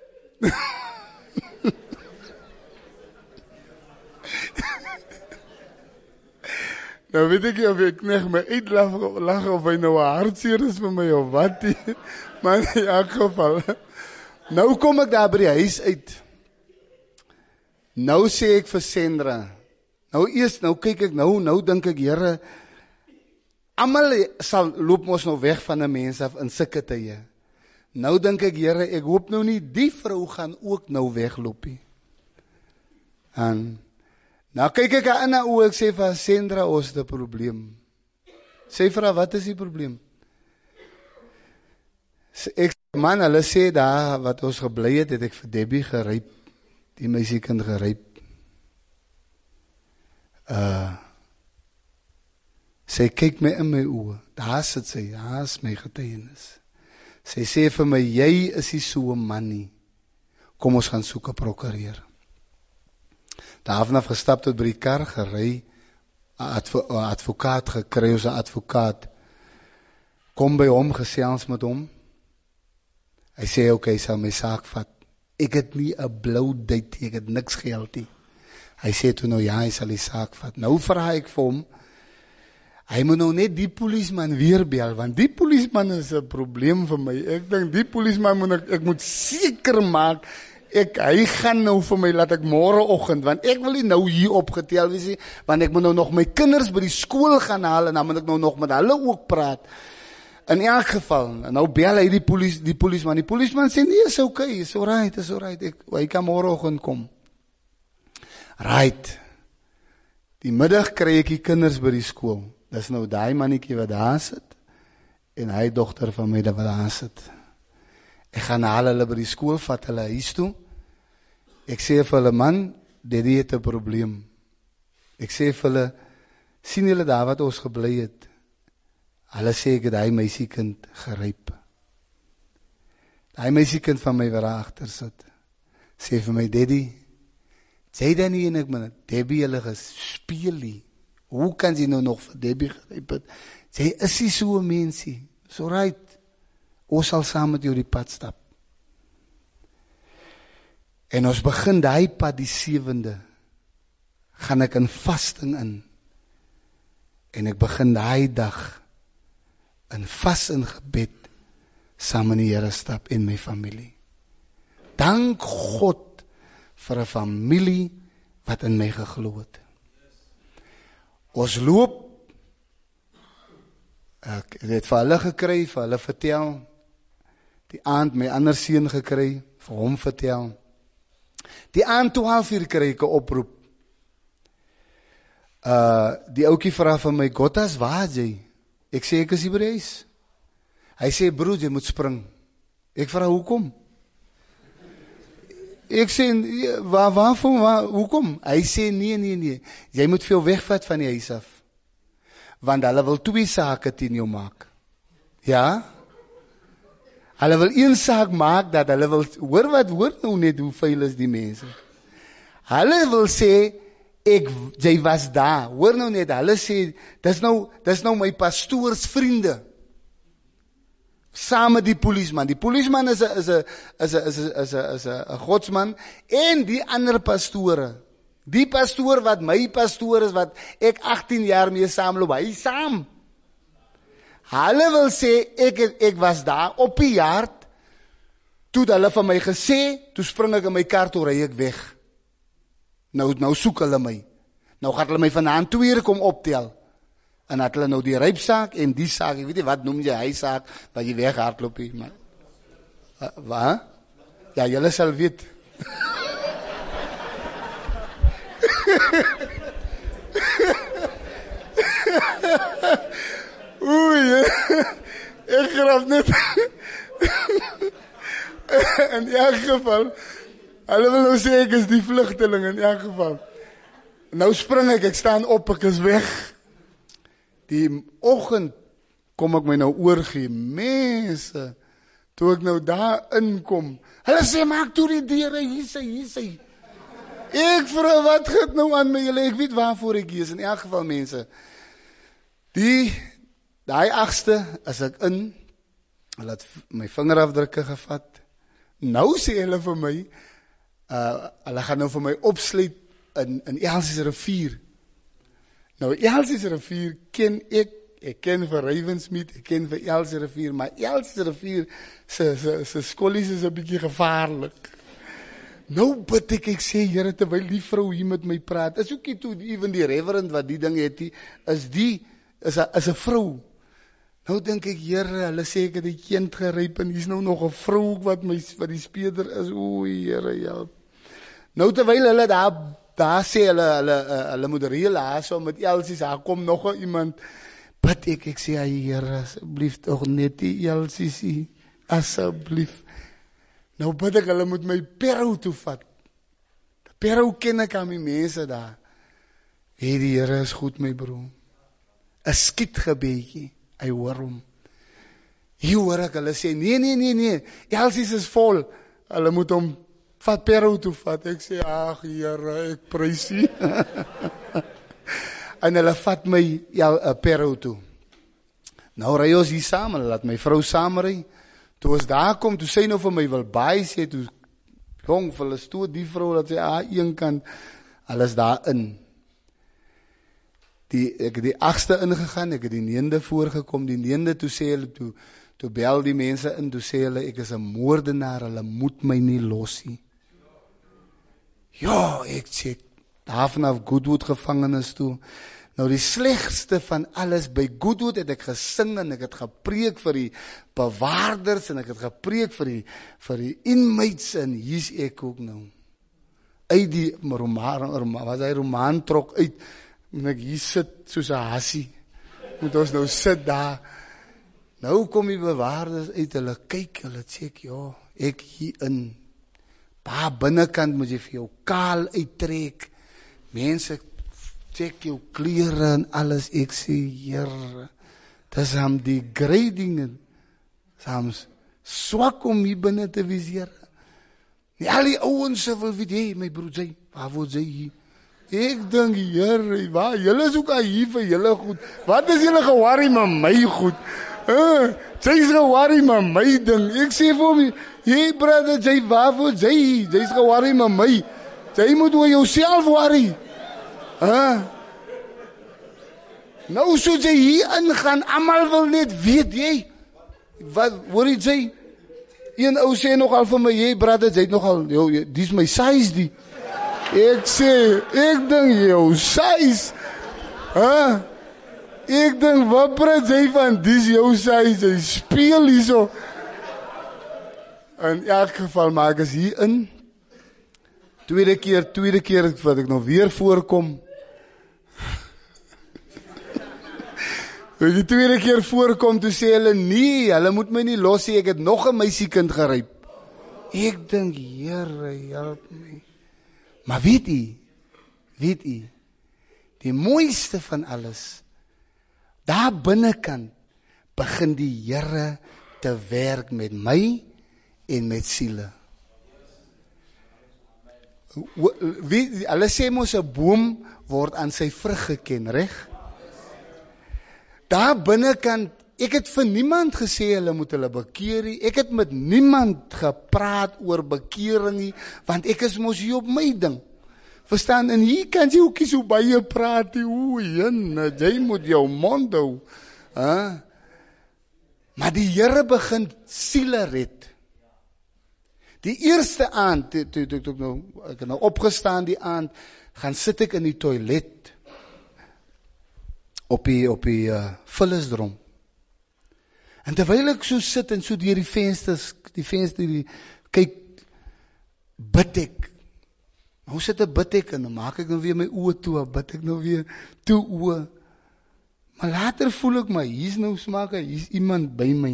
Nou weet ek nie of ek kneg my uitlag lag of hy nou 'n hartseer is vir my of wat nie. Maar in elk geval. Nou kom ek daar by die huis uit. Nou sê ek vir Sandra. Nou eers, nou kyk ek nou, nou dink ek, Here, almal sal loop mos nou weg van 'n mens af in sulke tye. Nou dink ek, Here, ek hoop nou nie die vrou gaan ook nou wegloop nie. En nou kyk ek haar in haar oë, ek sê vir Sandra, ons het 'n probleem. Sê vir haar, wat is die probleem? Ek man, hulle sê daar wat ons gebly het, het ek vir Debbie geryp, die meisiekind geryp. Uh, sy kyk my in my oë, daar sit sy, daar is my getuienis. Sy sê vir my, jy is nie so 'n man nie. Kom ons gaan soek 'n prokureur. Daarvan af gestap tot by die kar, gery, 'n advo, advokaat gekry, ons 'n advokaat. Kom by hom, gesels met hom. Hy sê, oké, hy sal my saak vat. Ek het nie 'n blou duit, ek het niks geld nie. Hy sê toe nou, ja, hy sal die saak vat. Nou vraag ek vir hom, hy moet nou net die polisieman weer bel, want die polisieman is 'n probleem vir my. Ek dink, die polisieman moet ek, ek moet seker maak, ek, hy gaan nou vir my, laat ek môreoggend, want ek wil nie nou hier opgetel wees, want ek moet nou nog my kinders by die skool gaan haal, en dan moet ek nou nog met hulle ook praat. In elk geval, nou bel hy die polisie, die polisieman, die polisieman sê, nee, is oké, okay, is alright, is alright, ek, hy kan môreoggend kom. Right. Die middag kry ek die kinders by die skool. Dis nou daai mannetjie wat daar sit, en hy dogter van my wat daar sit. Ek gaan haal hulle by die skool, vat hulle huis toe. Ek sê vir hulle, man, dit het 'n probleem. Ek sê vir hulle, sien julle daar wat ons gebly het? Hulle sê ek het hy meisiekind geryp. Hy meisiekind van my wat daar agter sit. Sê vir my, Daddy, sê dan nie en ek man, Debbie hulle gespeel nie. Hoe kan sy nou nog vir Debbie geryp het? Sy is nie so 'n mensie. So right. Ons sal saam met jou die pad stap. En ons begin daai pad die sewende. Gaan ek in vasting in. En ek begin daai dag in vas in gebed saam met die Here stap en my familie. Dank God vir 'n familie wat in my geglo het. Ons loop, ek het vir hulle gekry, vir hulle vertel, die aand my ander seun gekry, vir hom vertel. Die aand twaalf uur kry ek 'n oproep. Uh, die ouetjie vra van my, Gottas, waar is jy? Ek sê, ek is hier by die huis. Hy sê, broer, jy moet spring. Ek vra, hoekom? Ek sê, waar, waarvan, waar, hoekom? Hy sê, nee, nee, nee, jy moet veel wegvat van die huis af. Want hulle wil twee sake teen jou maak. Ja? Hulle wil een saak maak, dat hulle wil, hoor wat, hoor nou net hoe vuil is die mense. Hulle wil sê, ek, jy was daar, hoor nou net, hulle sê, dis nou, dis nou my pastoors vriende. Saam met die polisieman. Die polisieman is 'n is 'n is 'n is 'n is 'n is 'n godsman en die ander pastore. Die pastoor wat my pastoor is wat ek agtien jaar mee saamloop, hy saam. Hulle wil sê ek ek was daar op die hart Toe het hulle van my gesê, toe spring ek in my kar, toe ry ek weg. Nou, nou soek hulle my. Nou gaan hulle my vanaand twee keer kom optel. En het hulle nou die rypsaak en die saak, ek weet nie wat noem jy hy saak, wat jy weg hardloop hier, maar. Uh, wat? Ja, julle sal weet. Oei, ek graf net. In elk geval, hulle wil nou sê ek is die vlugteling in elk geval. Nou spring ek, ek staan op, ek is weg. Die oggend kom ek my nou oorgee, mense, toe ek nou daar inkom, hulle sê, maak toe die deure, hier sy, hier sy. Ek vrou, wat gaat nou aan my, julle, ek weet waarvoor ek hier is, in elk geval mense. Die, die agste, as ek in, hulle het my vingerafdrukke gevat, nou sê hulle vir my, uh, hulle gaan nou vir my opsluit in, in Elsies rivier. Nou, Elsies rivier ken ek, ek ken vir Ravensmeet, ek ken vir Elsies rivier, maar Elsies rivier, sy, sy, sy skollies is 'n bietjie gevaarlik. Nou bid ek, ek sê, Here, terwyl die vrou hier met my praat, is ook nie toe, even die reverend wat die ding het, die, is die, is 'n is 'n vrou. Nou dink ek, Here, hulle sê ek het die kind geryp, en hier's nou nog 'n vrou wat my, wat die speeder is, oei, Here, help. Nou terwyl hulle daar, daar sê hulle, hulle, hulle, hulle moet reël haar, so met Elsies, daar kom nog iemand, bid ek, ek sê, Here, asseblief toch net die Elsies, asseblief. Nou bid ek, hulle moet my Perou toe vat. Perou ken ek aan my mense daar. Hey, die Here is goed, my broer. 'n skietgebedjie, hy hoor hom. Hier hoor ek, hulle sê, nee, nee, nee, nee, Elsies is vol, hulle moet hom vat Perou toe vat. Ek sê, ag Here, ek prys U. En hulle vat my ja, uh, Perou toe. Nou ry ons hier saam, hulle laat my vrou saam ry. Toe ons daar kom, toe sy nou vir my wil baie sê, toe jong, vir hulle stoot die vrou, dat sy aan een kant, hulle is daar in. Die, ek het die agste ingegaan, ek het die neende voorgekom, die neende, toe sê hulle, toe, toe bel die mense in, toe sê hulle, ek is 'n moordenaar, hulle moet my nie los nie. Ja, ek sê, daar vanaf Goodwood gevangenis toe. Nou die slegste van alles, by Goodwood het ek gesing en ek het gepreek vir die bewaarders en ek het gepreek vir die, vir die inmates en hier's ek ook nou. Uit die roman, was hy roman trok uit, en ek hier sit soos 'n hassie. Moet ons nou sit daar. Nou kom die bewaarders uit, hulle kyk, hulle sê ek, ja, ek hier in. Paar binnekant moet jy vir jou kaal uittrek. Mense check jou klere en alles. Ek sê, Here, dis hom die grading. Soms swak om hier binne te wees, Here. Nie al die ouens wil weet, hey, my broer, jy, waar word jy hier? Ek dink, Here, waar, julle is ook al hier vir julle goed. Wat is julle geworry met my goed? Uh, sy is geworry met my ding. Ek sê vir hom, hey brother, jy, waar word jy? Jy is geworry met my. Jy moet oor jouself worry. Huh? Nou so jy hier ingaan, almal wil net weet, jy, wat, hoor jy jy? Een ou sê nogal vir my, hey brother, jy het nogal, die is my size die. Ek sê, ek dink jou size. Huh? Ek dink, wat praat jy van, die is jou size, jy speel hier so. In elk geval maak ek hier in. Tweede keer, tweede keer wat ek nog weer voorkom. Die tweede keer voorkom, toe sê hulle, nee, hulle moet my nie los sê, ek het nog 'n meisiekind geryp. Ek dink, Here, help my. Maar weet u, weet u, die mooiste van alles, daar binnekant begin die Here te werk met my en met siele. Wie, hulle sê mos 'n boom word aan sy vrug geken, reg? Daar binnekant, ek het vir niemand gesê hulle moet hulle bekeer nie. Ek het met niemand gepraat oor bekering nie, want ek is mos hier op my ding. Verstaan, en hier kan jy ook nie so baie praat nie. Oei, jy moet jou mond hou. Huh? Maar die Here begin siele red. Die eerste aand, toe, toe, toe, toe, nou, ek het nou opgestaan die aand, gaan sit ek in die toilet, op die, op die uh, vullisdrom. En terwyl ek so sit en so deur die vensters, die venster, die, kyk, bid ek. Hoe sit ek bid ek, en dan maak ek nou weer my oë toe, bid ek nou weer toe oë. Maar later voel ek my, hier's nou smaak, hier's iemand by my.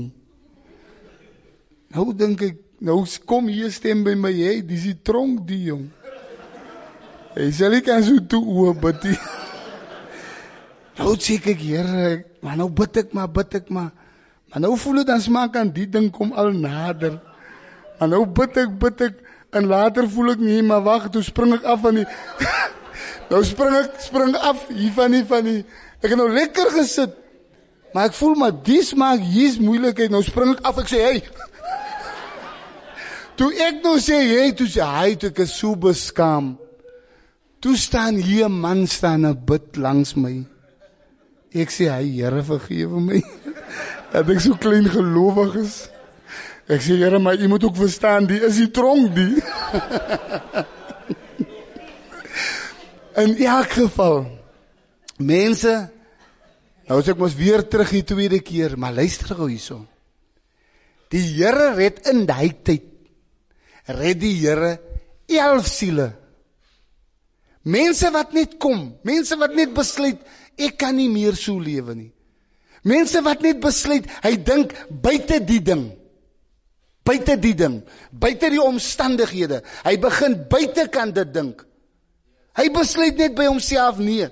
Nou dink ek, nou kom hier stem by my, hey, dis die tronk die jong. Hy sal ek aan so toe oor bid. Nou sê ek, Here, maar nou bid ek maar, bid ek maar. Maar nou voel het dan smaak aan die ding kom al nader. Maar nou bid ek, bid ek, en later voel ek nie, maar wacht, toe spring ek af van die, nou spring ek, spring af, hier van die, van die, ek het nou lekker gesit, maar ek voel maar, die smaak, hier is moeilijkheid, nou spring ek af, ek sê, hey, toe ek nou sê, hey, toe sê, hy, toe ek is so beskaam, toe staan hier, man staan en bid langs my, ek sê, hy, Here, vergewe my, dat ek so klein gelovig is, ek sê, Here, maar jy moet ook verstaan, die is die tronk, die, in elk geval, mense, nou as ek mos weer terug die tweede keer, maar luister gou hierso, die Here red in die tyd, red die Here elf siele. Mense wat net kom, mense wat net besluit, ek kan nie meer so lewe nie. Mense wat net besluit, hy dink buite die ding, buite die ding, buite die omstandighede, hy begin buite kan dit dink. Hy besluit net by homself, nee,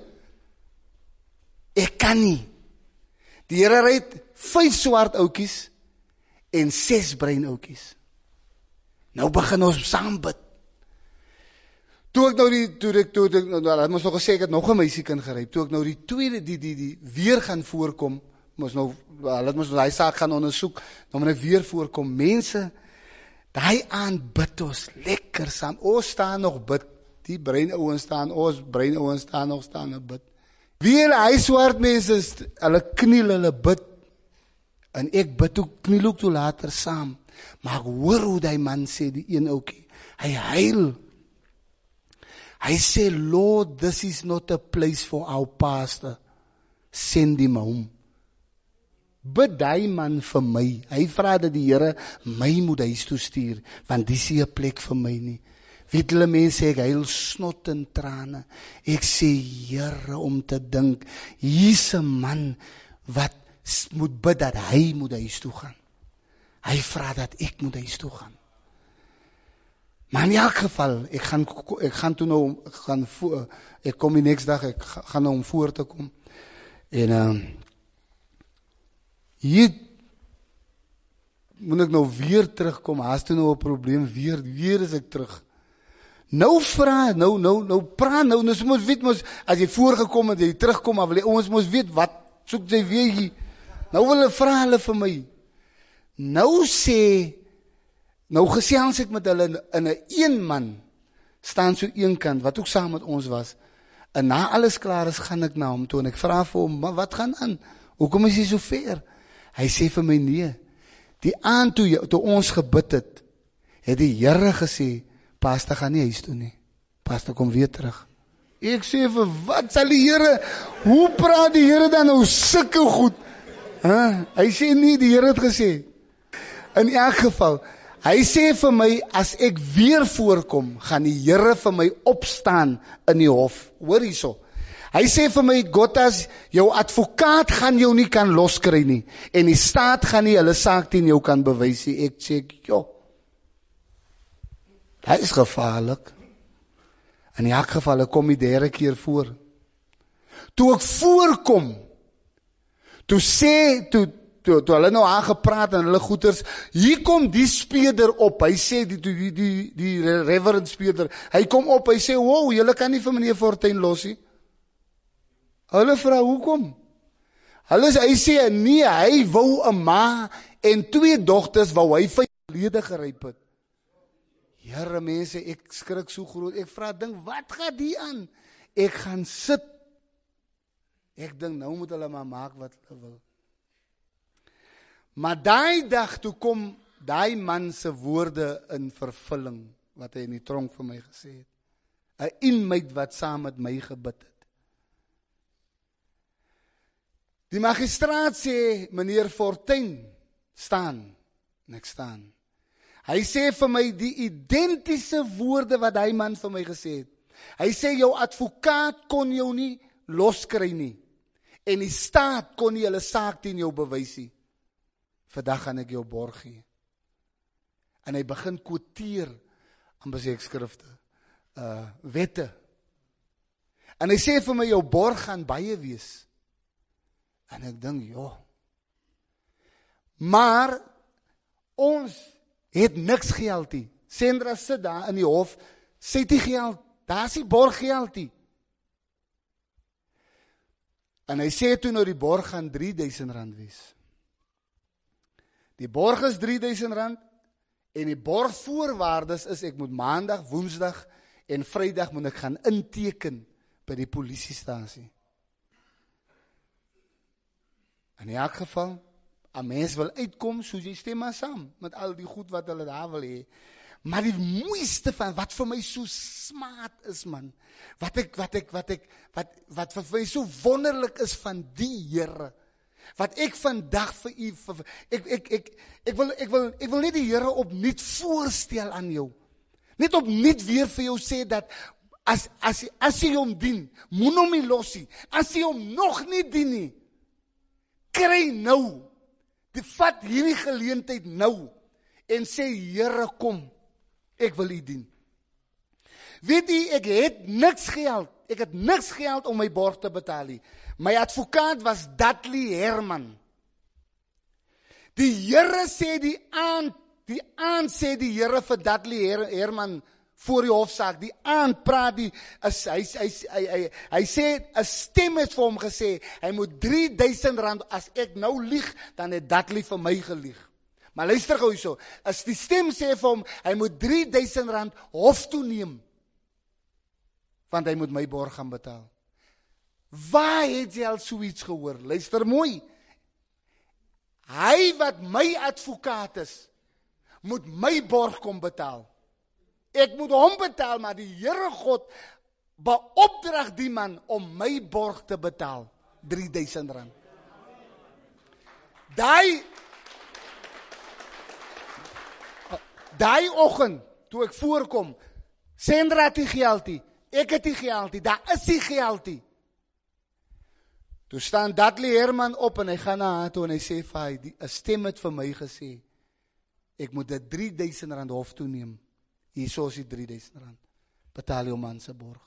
ek kan nie. Die Here red vyf swart oukies en ses bruin oukies. Nou begin ons saam bid. Toe ek nou die, toe ek, toe ek, nou, nou, ons nog gesê, ek het nog 'n meisie kan geryp, toe ek nou die tweede, die, die, die weer gaan voorkom, ons nou, hulle het ons nou die saak gaan ondersoek, nou moet ek weer voorkom, mense, die aan bid ons, lekker saam, ons staan nog bid, die brein ouens staan, ons brein ouens staan nog staan en bid. Wie hulle huiswaard mense, hulle kniel, hulle bid, en ek bid ook, kniel ook toe later saam, maar ek hoor hoe die man sê, die een oukie, hy huil, hy sê, Lord, this is not a place for our pastor, send him home. Bid die man vir my, hy vraag dat die Here my moet huis toe stuur, want dis nie 'n plek vir my nie. Weet hulle mense, ek huil snot en trane, ek sê, Here, om te dink, hier's 'n man, wat moet bid dat hy moet huis toe gaan. Hy vraag dat ek moet huis toe gaan. Maar in elk geval, ek gaan, ek gaan toe nou, ek, gaan, ek kom die next dag, ek gaan nou om voor te kom. En uh, hier moet ek nou weer terugkom, haas toe nou 'n probleem, weer, weer is ek terug. Nou vraag, nou, nou, nou praat, nou, nou, ons weet, mos, as jy voorgekom het, jy terugkom, maar ons moet weet, wat soek jy weer hier? Nou wil hulle vraag hulle vir my. Nou sê, nou gesels ek met hulle in 'n een man, staan so een kant, wat ook saam met ons was, en na alles klaar is, gaan ek na hom toe, en ek vraag vir hom, maar wat gaan aan? Hoekom is hy so ver? Hy sê vir my, nee, die aand toe, toe ons gebid het, het die Here gesê, pastor gaan nie huis toe nie, pastor kom weer terug. Ek sê vir, wat sal die Here, hoe praat die Here dan nou sulke goed? Huh? Hy sê nie, die Here het gesê, in elk geval, hy sê vir my, as ek weer voorkom, gaan die Here vir my opstaan in die hof. Hoor hierso. Hy sê vir my, Gottas, jou advokaat gaan jou nie kan loskry nie, en die staat gaan nie hulle saak teen jou kan bewys nie. Ek sê, joh, dit is gevaarlik. In elk geval, ek kom die derde keer voor. Toe ek voorkom, toe sê, toe, toe, toe hulle nou aangepraat en hulle goeders, hier kom die speeder op, hy sê, die, die, die, die reverend speeder, hy kom op, hy sê, wow, julle kan nie vir meneer Fortuin los nie. Hulle vra, hoekom? Hulle sê, hy sê, nee, hy wou 'n ma en twee dogters wou hy vyf lede geryp het. Here mense, ek skrik so groot, ek vra, dink, wat gaan die aan? Ek gaan sit. Ek dink, nou moet hulle maar maak wat hulle wil. Maar daai dag toe kom daai man se woorde in vervulling, wat hy in die tronk vir my gesê het. 'n inmate wat saam met my gebid het. Die magistraat sê, meneer Fortuin, staan, en ek staan. Hy sê vir my die identiese woorde wat hy man vir my gesê het. Hy sê, jou advokaat kon jou nie loskry nie, en die staat kon nie hulle saak teen jou bewys nie. Vandag gaan ek jou borg gee. En hy begin quoteer aan bespreekskrifte, uh, wette. En hy sê vir my, jou borg gaan baie wees. En ek dink, joh. Maar, ons het niks geld nie. Sandra sit daar in die hof, sê die geld, daar is die borg geld nie. En hy sê toe nou die borg gaan drie duisend rand wees. Die borg is drie duisend rand, en die borgvoorwaardes is, ek moet maandag, woensdag en vrydag moet ek gaan inteken by die polisiestasie. In elk geval, 'n mens wil uitkom, soos jy stem maar saam, met al die goed wat hulle daar wil hê. Maar die mooiste van, wat vir my so smaat is, man, wat ek, wat ek, wat ek, wat, wat vir my so wonderlik is van die Here, wat ek vandag vir u, vir, ek, ek, ek, ek, wil, ek, wil, ek wil net die Here opnuut voorstel aan jou, net opnuut weer vir jou sê, dat, as, as, as jy hom dien, moet hom nie los nie, as jy hom nog nie dien nie, kry nou, die vat hierdie geleentheid nou, en sê, Here kom, ek wil u dien. Weet jy, ek het niks geld, ek het niks geld om my borg te betaal nie. My advokaat was Dudley Herman. Die Here sê die aand, die aand sê die Here vir Dudley Her- Herman voor die hofsaak, die aand praat die, is, hy, hy, hy, hy, hy sê, 'n stem het vir hom gesê, hy moet drie duisend rand, as ek nou lieg, dan het Dudley vir my gelieg. Maar luister gou hierso, as die stem sê vir hom, hy moet drie duisend rand hof toe neem, want hy moet my borg gaan betaal. Waar het jy al so iets gehoor? Luister mooi. Hy wat my advokaat is, moet my borg kom betaal. Ek moet hom betaal, maar die Here God beopdrag die man om my borg te betaal. drie duisend rand. Daai Daai oggend, toe ek voorkom, Sandra het die geld nie, ek het die geld nie, daar is die geld nie. Toe staan Dudley Herman op en hy gaan na haar toe en hy sê vir hy, die 'n stem het vir my gesê, ek moet dit drie duisend rand hof toe neem. Hierso is die drie duisend rand. Betaal jou man se borg.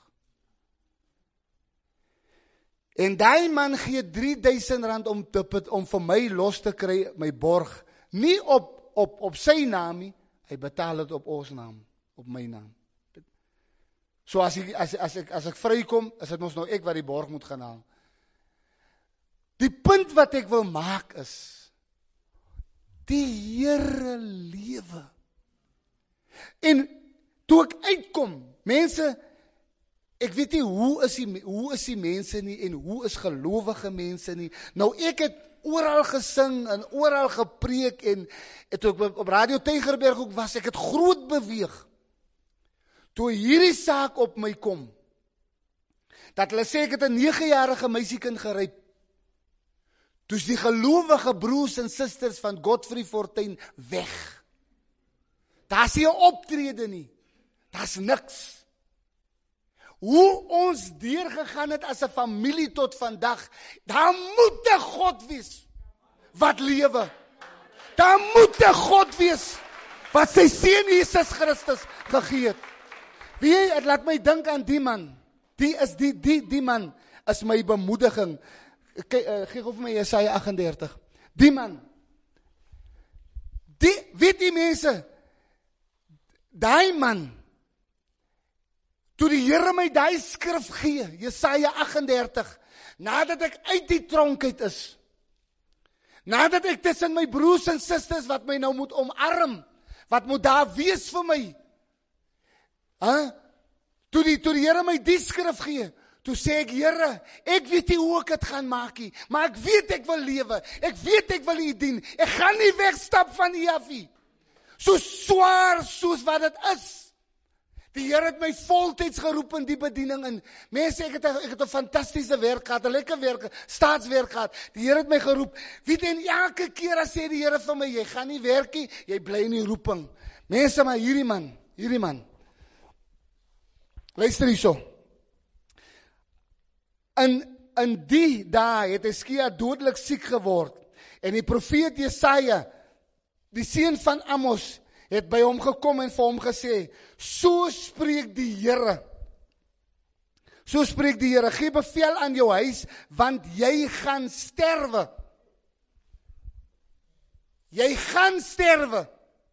En daai man gee drie duisend rand om te om vir my los te kry, my borg, nie op op op sy naam nie. Hy betaal dit op ons naam, op my naam. So as ek as as ek as ek vrykom, is dit mos nou ek wat die borg moet gaan haal. Die punt wat ek wil maak is, die Here lewe. En toe ek uitkom, mense, ek weet nie hoe is die hoe is die mense nie en hoe is gelowige mense nie. Nou ek het oral gesing en oral gepreek en, en toe ek op Radio Tygerberg ook was, ek het groot beweeg. Toe hierdie saak op my kom, dat hulle sê ek het 'n negejarige meisiekind geryp, toe is die gelowige broers en susters van Godfrey Fortuin weg. Daar is nie 'n optrede nie, daar is niks. Hoe ons deurgegaan het as 'n familie tot vandag, daar moet 'n God wees wat lewe. Daar moet 'n God wees wat sy seun Jesus Christus gegee het. Wie jy, het laat my dink aan die man. Die is die die die man is my bemoediging. Kyk, uh, gee gou vir my Jesaja agt en dertig. Die man. Die weet die mense. Daai man. Toe die Here my daai skrif gee, Jesaja agt en dertig, nadat ek uit die tronk uit is, nadat ek tussen my broers en susters wat my nou moet omarm, wat moet daar wees vir my, huh? toe, die, toe die Here my die skrif gee, toe sê ek, Here, ek weet nie hoe ek het gaan maak nie, maar ek weet ek wil lewe, ek weet ek wil U dien, ek gaan nie wegstap van U af nie. So swaar soos wat dit is. Die Here het my voltyds geroep in die bediening in. Mense, ek het, ek het 'n fantastiese werk gehad, 'n lekker werk, staatswerk gehad. Die Here het my geroep. Weet en elke keer as sê die Here vir my, jy gaan nie werk nie, jy bly in die roeping. Mense, maar hierdie man, hierdie man. Luister hierso. In in die dae het Hizkia dodelik siek geword. En die profeet Jesaja, die seun van Amos, het by hom gekom en vir hom gesê, so spreek die Here. So spreek die Here, gee bevel aan jou huis, want jy gaan sterwe. Jy gaan sterwe.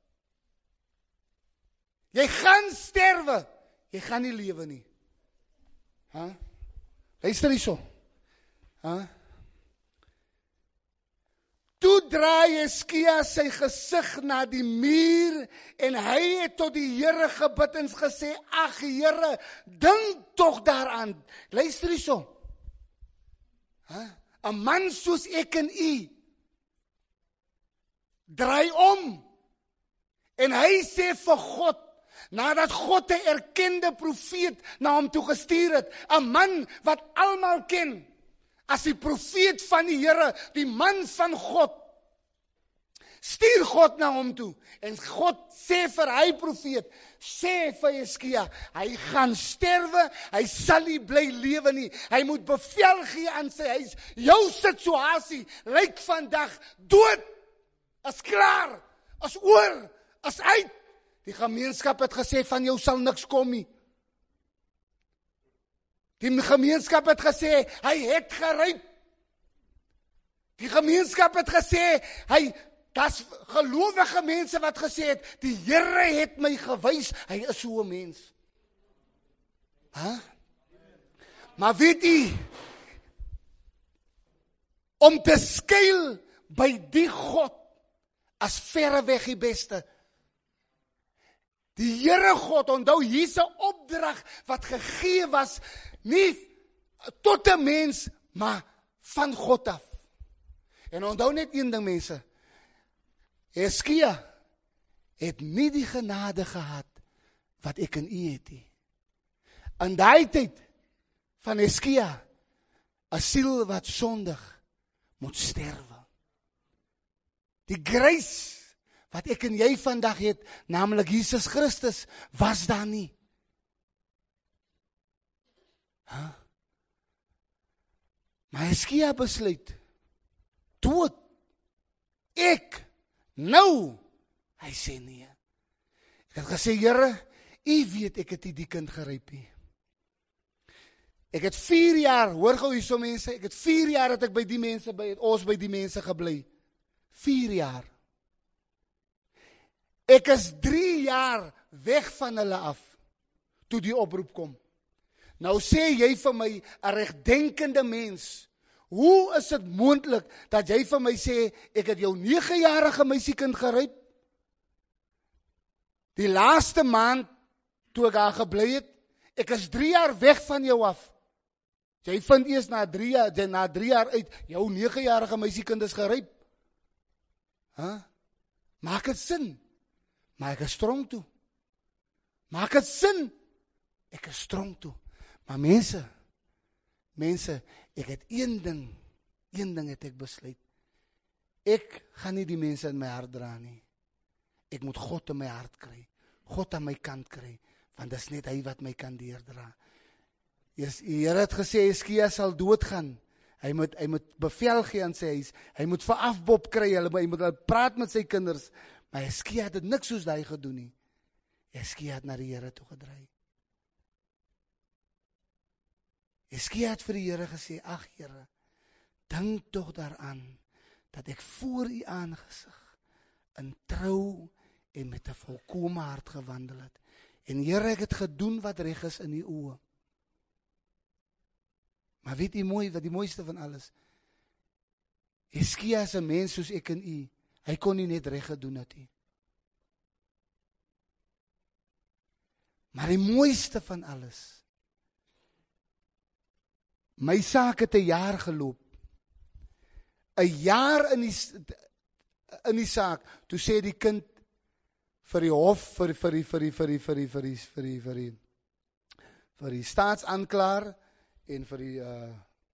Jy gaan sterwe. Jy gaan nie lewe nie. Huh? Luister hierso. Huh? Toe draai Hizkia sy gesig na die muur en hy het tot die Here gebid en gesê, ag Here, dink tog daaraan. Luister hierso. Huh? 'n man soos ek en u draai om en hy sê vir God, nadat God 'n erkende profeet na hom toe gestuur het, 'n man wat almal ken, as die profeet van die Here, die man van God, stuur God na hom toe, en God sê vir hy profeet, sê vir Hizkia, hy gaan sterwe, hy sal nie bly lewe nie, hy moet bevel gee aan sy huis, jou situasie lyk vandag dood, is klaar, is oor, is uit. Die gemeenskap het gesê, van jou sal niks kom nie. Die gemeenskap het gesê, hy het geryp. Die gemeenskap het gesê, hy, daar's gelowige mense wat gesê het, die Here het my gewys, hy is so 'n mens. Huh? Maar weet jy, om te skuil by die God, as verreweg die beste. Die Here God, onthou, hier's 'n opdrag wat gegee was, nie tot 'n mens, maar van God af. En onthou net een ding, mense, Hizkia het nie die genade gehad wat ek en u het nie. In daai tyd van Hizkia, 'n siel wat sondig moet sterwe. Die grace wat ek en jy vandag het, naamlik Jesus Christus, was daar nie. Huh? Maar Hizkia besluit, dood, ek, nou, hy sê nee. Ek het gesê, Here, u weet ek het nie die kind geryp nie. Ek het vier jaar, hoor gou hierso mense, ek het vier jaar het ek by die mense, by ons by die mense gebly. Vier jaar. Ek is drie jaar weg van hulle af, toe die oproep kom. Nou sê jy vir my, 'n regdenkende mens, hoe is dit moontlik, dat jy vir my sê, ek het jou negejarige meisiekind geryp? Die laaste maand, toe ek daar gebly het, ek is drie jaar weg van jou af. Jy vind eers na drie jaar, na drie jaar uit, jou negejarige meisiekind is geryp. Huh? Maak het sin? Maar ek is strong toe. Maak het sin? Ek is strong toe. Maar mense, mense, ek het een ding, een ding het ek besluit. Ek gaan nie die mense in my hart dra nie. Ek moet God in my hart kry. God aan my kant kry. Want dis net hy wat my kan deurdra. Die Here het gesê, Hizkia sal doodgaan. Hy moet, hy moet bevel gee aan sy huis. Hy moet vir afbob kry. Hy moet praat met sy kinders. Maar Hizkia het dit niks soos hy gedoen nie. Hizkia het na die Here toe gedraai. Hizkia het vir die Here gesê, ag Here, dink tog daaraan, dat ek voor u aangesig, in trou en met 'n volkome hart gewandel het. En Here, ek het gedoen wat reg is in u oë. Maar weet jy mooi, wat die mooiste van alles, Hizkia is 'n mens soos ek en u, hy kon nie net reg gedoen het nie. Maar die mooiste van alles, my saak het 'n jaar geloop. 'n jaar in die in die saak, toe sê die kind, vir die hof, vir vir die vir die vir die vir die vir die vir die vir die vir die staatsaanklaer en vir die uh,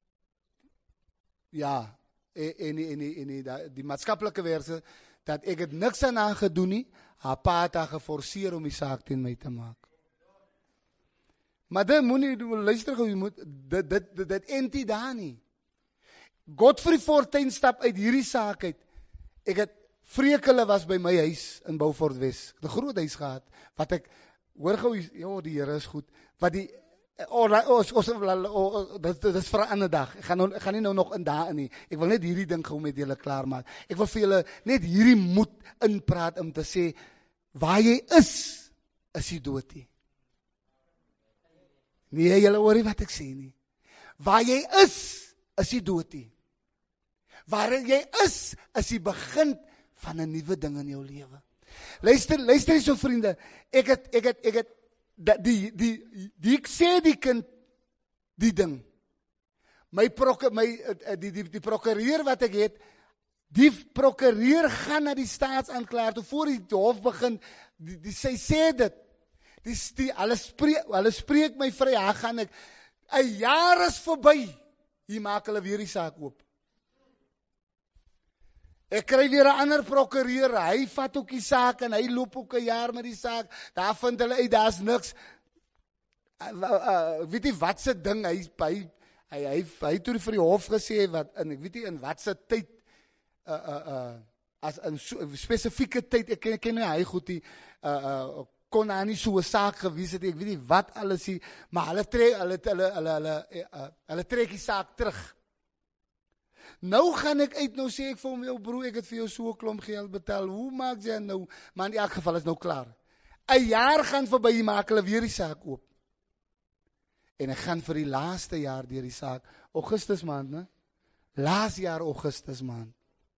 ja, en en die, en die, en die, die, die maatskaplike werse, dat ek het niks aan haar gedoen nie, haar pa het haar geforseer om die saak teen my te maak. Maar dit moet nie, luister gou, jy moet, dit, dit, dit, dit end nie daar nie. Godfrey Fortuin stap uit hierdie saak uit. Ek het, Vreekele was by my huis in Beaufort West, die groot huis gehad, wat ek, hoor gou, ja, die Here is goed, wat die, oh, oh, oh, oh, oh, dit, dit is vir 'n ander dag, ek gaan, nou, ek gaan nie nou nog in daar in nie, ek wil net hierdie ding gou met julle klaarmaak, ek wil vir julle net hierdie moed inpraat om te sê, waar jy is, is jy dood nie. Nee, julle hoor nie wat ek sê nie. Waar jy is, is jy dood nie. Waar jy is, is jy begin van 'n nuwe ding in jou lewe. Luister, luister so vriende, ek het, ek het, ek het, die, die, die, ek sê die kind, die ding, my, proke, my die, die, die prokureur wat ek het, die prokureur gaan na die staatsaanklaer, toe voor die hof begin, die, die, sy sê dit, die, die, hulle, spreek, hulle spreek my vry, haar gaan ek, 'n jaar is verby, hier maak hulle weer die saak oop. Ek kry weer 'n ander prokureur, hy vat ook die saak en hy loop ook 'n jaar met die saak, daar vind hulle uit, daar's niks. Uh, uh, uh, weet jy wat se ding, hy, hy, hy, hy, hy toe vir die hof gesê, wat, en ek weet nie in wat se tyd, uh, uh, uh, as in so, spesifieke tyd, ek ken, ken nie hy goed die, uh, uh, kon daar nie so 'n saak gewees het, ek weet nie wat alles hier, maar hulle trek, hulle, hulle, hulle, hulle, uh, hulle trek die saak terug. Nou gaan ek uit, nou sê ek vir hom, jou broer, ek het vir jou so 'n klomp geld betaal, hoe maak jy nou? Maar in elk geval is nou klaar. 'n jaar gaan verby, maak hulle weer die saak oop. En ek gaan vir die laaste jaar deur die saak, Augustus maand, né? Laas jaar Augustus maand.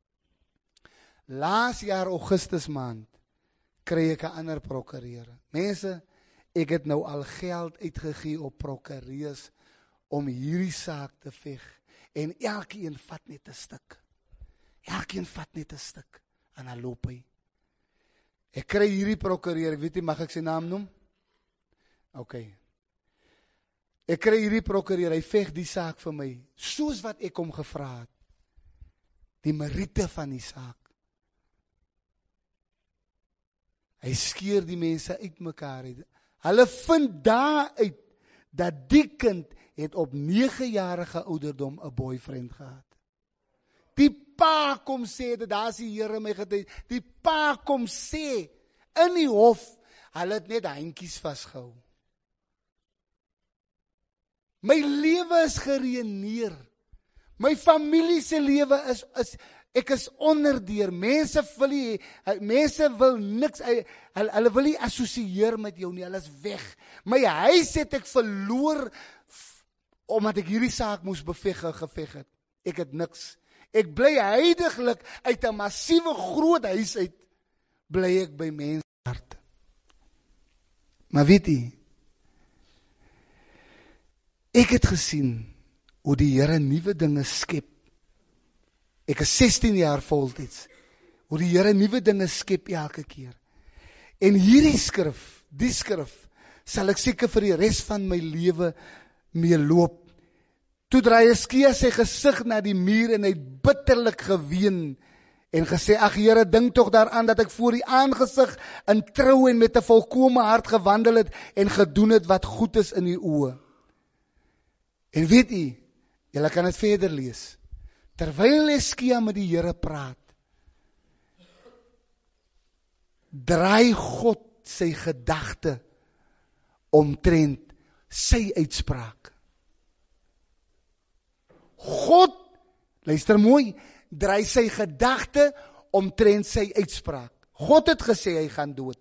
Laas jaar Augustus maand, kry ek 'n ander prokureur. Mense, ek het nou al geld uitgegee op prokureurs, om hierdie saak te veg. En elkeen vat net 'n stuk. Elkeen vat net 'n stuk. En dan loop hy. Ek kry hierdie prokureur, ek weet nie, mag ek sy naam noem? OK. Ek kry hierdie prokureur, hy veg die saak vir my, soos wat ek hom gevra het. Die meriete van die saak. Hy skeer die mense uit mekaar uit. Hulle vind daar uit, dat die kind het op negejarige ouderdom 'n boyfriend gehad. Die pa kom sê, dat daar is die Here my getuig, die pa kom sê, in die hof, hulle het net handjies vasgehou. My lewe is geruïneer. My familie se lewe is, is, ek is onderdeur. Mense wil nie, mense wil niks, hulle, hulle wil nie assosieer met jou nie, hulle is weg. My huis het ek verloor, omdat ek hierdie saak moes beveg, geveg het. Ek het niks. Ek bly heiliglik uit 'n massiewe groot huis uit, bly ek by mense hart. Maar weet jy, ek het gesien hoe die Here nuwe dinge skep. Ek is sestien jaar voltyds, hoe die Here nuwe dinge skep elke keer. En hierdie skrif, die skrif, sal ek seker vir die res van my lewe mee loop. Toe draai Hizkia sy gesig na die muur en hy het bitterlik geween en gesê, ag Here, dink tog daaraan dat ek voor die aangesig in trou en met 'n volkome hart gewandel het en gedoen het wat goed is in u oë. En weet u, julle kan dit verder lees. Terwyl Hizkia met die Here praat, draai God sy gedagte omtrent sy uitspraak. God, luister mooi, draai sy gedagte omtrent sy uitspraak. God het gesê hy gaan dood.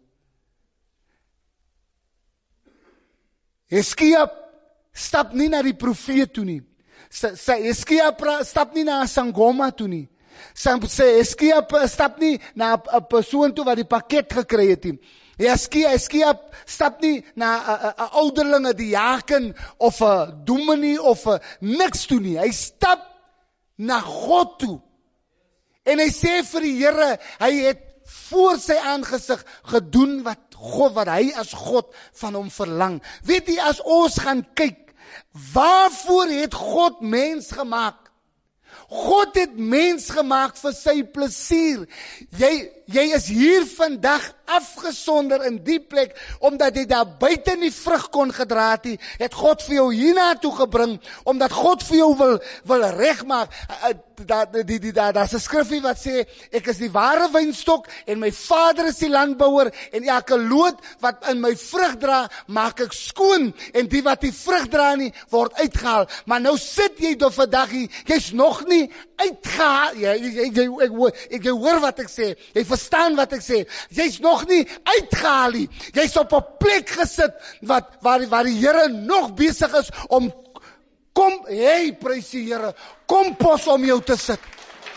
Hizkia stap nie na die profeet toe nie. Hizkia stap nie na Sangoma toe nie. Hizkia stap nie na 'n persoon toe wat die pakket gekry het nie. Hizkia, Hizkia stap nie na 'n ouderling, 'n diaken of 'n dominee of 'n niks toe nie. Hy stap na God toe. En hy sê vir die Here, hy het voor sy aangesig gedoen wat God, wat hy as God van hom verlang. Weet jy, as ons gaan kyk, waarvoor het God mens gemaak? God het mens gemaak vir sy plesier. Jy, jy is hier vandag afgesonder in die plek, omdat jy daar buite nie vrug kon gedra het nie, het God vir jou hiernatoe gebring, omdat God vir jou wil, wil regmaak. Daar die, die, daar, daar is 'n skrifgie wat sê, ek is die ware wynstok, en my Vader is die landbouer, en elke loot wat in my vrug dra, maak ek skoon, en die wat die vrug dra nie, word uitgehaal. Maar nou sit jy door vandag hier, jy's nog nie uitgehaal, jy, jy, jy, jy, ek, ek, jy hoor wat ek sê, jy verstaan wat ek sê, jy's nog nie uitgehaal nie, jy's op 'n plek gesit, wat, waar, waar die Here nog besig is, om, kom, hey, prys die Here, kom pos om jou te sit.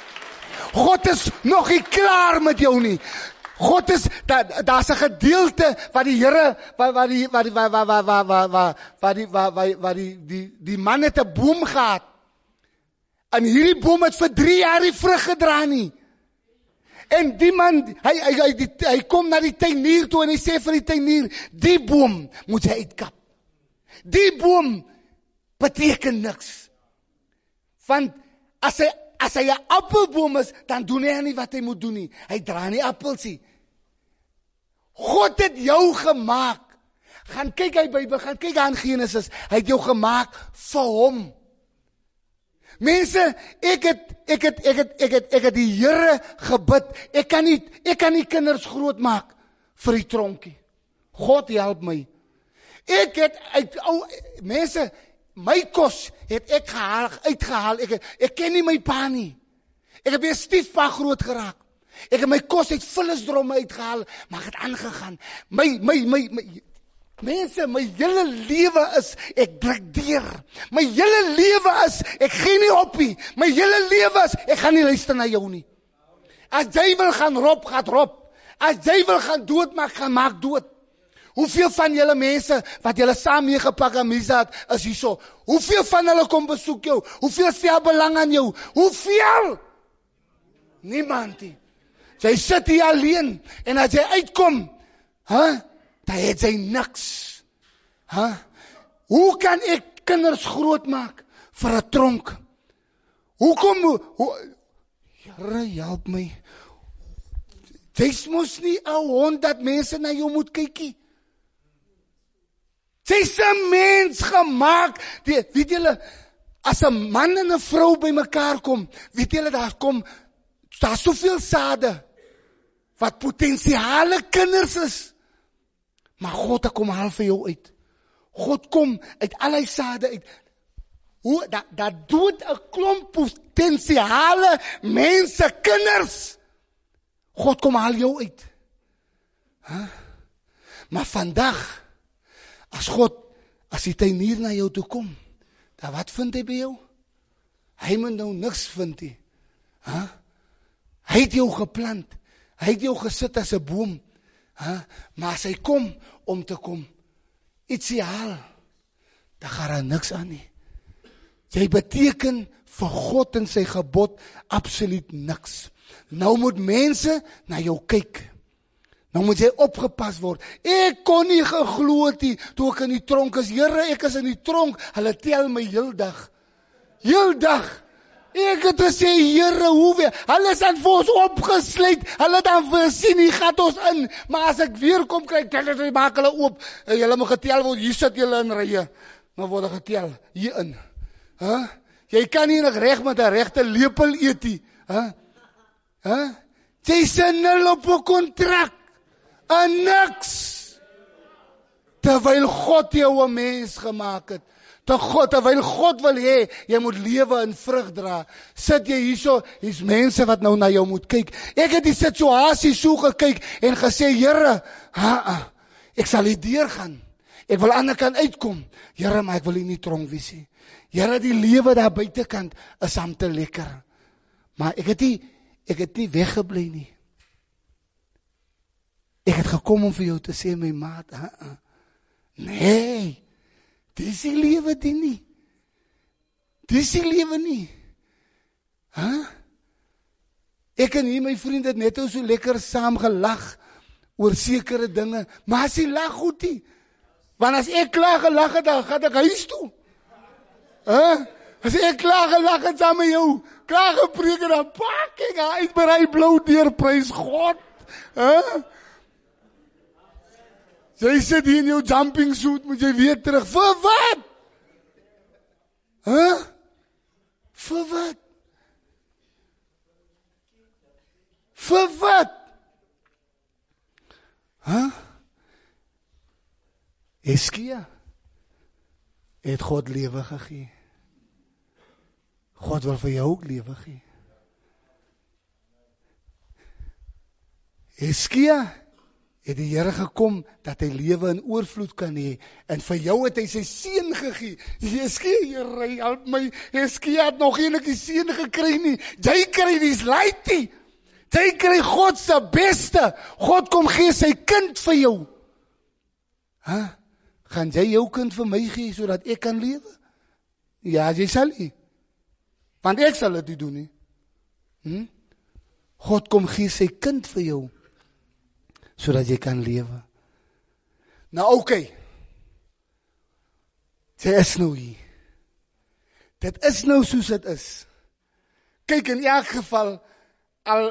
God is nog nie klaar met jou nie. God is, daar da is 'n gedeelte waar die Here, waar, waar die, waar die, waar, waar, waar, waar, waar, waar, waar die, waar, waar, waar die, die, die man het 'n boom gehad, en hierdie boom het vir drie jaar die vrug gedra nie. En die man, hy, hy, hy, die, hy kom na die tuinier toe, en hy sê vir die tuinier, die boom moet hy uitkap. Die boom beteken niks. Want as hy, as hy 'n appelboom is, dan doen hy nie wat hy moet doen nie. Hy dra nie appels nie. God het jou gemaak. Gaan kyk hy Bybel, gaan kyk aan Genesis. Hy het jou gemaak vir hom. Mense, ek het, ek het, ek het, ek het, ek het die Here gebid. Ek kan nie, ek kan nie kinders grootmaak vir die tronkie. God help my. Ek het uit, ou, mense, my kos het ek gehaal, uitgehaal. Ek, ek ken nie my pa nie. Ek het by 'n stiefpa groot geraak. Ek het my kos uit vullisdromme uitgehaal, maar ek het aangegaan. My, my, my, my, mense, my hele lewe is, ek druk deur. My hele lewe is, ek gee nie op nie. My hele lewe is, ek gaan nie luister na jou nie. As jy wil gaan rob, gaan rob. As jy wil gaan dood maak, gaan maak dood. Hoeveel van julle mense, wat julle saam meegepak aan misdaad, is hierso? Hoeveel van hulle kom besoek jou? Hoeveel stel belang aan jou? Hoeveel? Niemand nie. Jy sit hier alleen, en as jy uitkom, huh? Dan het jy niks. Huh? Hoe kan ek kinders grootmaak vir 'n tronk? Hoekom? Hoe, Here, help my. Jy's mos nie 'n hond dat mense na jou moet kykie. Jy's 'n mens gemaak. Die, weet julle, as 'n man en 'n vrou by mekaar kom, weet julle, daar kom, daar soveel sade, wat potensiale kinders is. Maar God kom haal vir jou uit. God kom uit al die sade uit. Hoe, dat, dat doet 'n klomp potensiale mense, kinders. God kom haal jou uit. Huh? Maar vandag, as God, as die tuinier na jou toe kom, dan wat vind hy by jou? Hy moet nou niks vind nie. Huh? Hy het jou geplant. Hy het jou gesit as 'n boom. Huh? Maar as hy kom, om te kom, ietsie haal, dan gaan daar niks aan nie. Jy beteken vir God en sy gebod absoluut niks. Nou moet mense na jou kyk. Nou moet jy opgepas word. Ek kon nie geglo het nie, toe ek in die tronk is. Here, ek is in die tronk. Hulle tel my heel dag. Heel dag. Ek het gesê, Here, hoe weer? Hulle is aan vir ons opgesluit. Hulle dan vir sien, hier gaat ons in. Maar as ek weer kom, kry tel het, maak hulle oop. Julle moet getel word, hier sit julle in rye. Nou word getel, hier in. Huh? Jy kan nie nog reg met 'n regte lepel eet nie. Huh? Huh? Jy sê nul op 'n kontrak. En niks. Terwyl God jou 'n mens gemaak het. Te God, terwyl God wil hê, jy moet lewe en vrug dra. Sit jy hierso, hier's mense wat nou na jou moet kyk. Ek het die situasie so gekyk en gesê, Here, ha, ha, ek sal hier deurgaan. Ek wil aan die kant uitkom. Here, maar ek wil hier nie tronk wees nie. Here, die lewe daar buitekant is am te lekker. Maar ek het nie, ek het nie weggebly nie. Ek het gekom om vir jou te sê, my maat, ha, ha. Nee. Dis die lewe die nie. Dis die lewe nie. Huh? Ek en hier, my vriend, het net so lekker saam gelag oor sekere dinge, maar as jy lag goed nie, want as ek klaar gelag het, dan gaan ek huis toe. Huh? As ek klaar gelag het saam met jou, klaar gepreek en dan pak ek uit by hy blou deur, prys God. Huh? Jy sit hier in jou jumping suit, moet jy weer terug, vir wat? Huh? Vir wat? Vir wat? Huh? Hizkia het God lewe gegee. God wil vir jou ook lewe gee. Hizkia het die Here gekom dat hy lewe in oorvloed kan hê, en vir jou het hy sy seun gegee. Hizkia, Here, help my, Hizkia het nog nie die seun gekry nie. Jy kry die slaaitjie. Jy kry God se beste. God kom gee sy kind vir jou. Huh? Gaan jy jou kind vir my gee sodat ek kan lewe? Ja, jy sal nie. Want ek sal dit nie doen nie. Hm? God kom gee sy kind vir jou sodat jy kan lewe. Nou oké. Okay. Dit is nou hier. Dit is nou soos dit is. Kyk, in elk geval al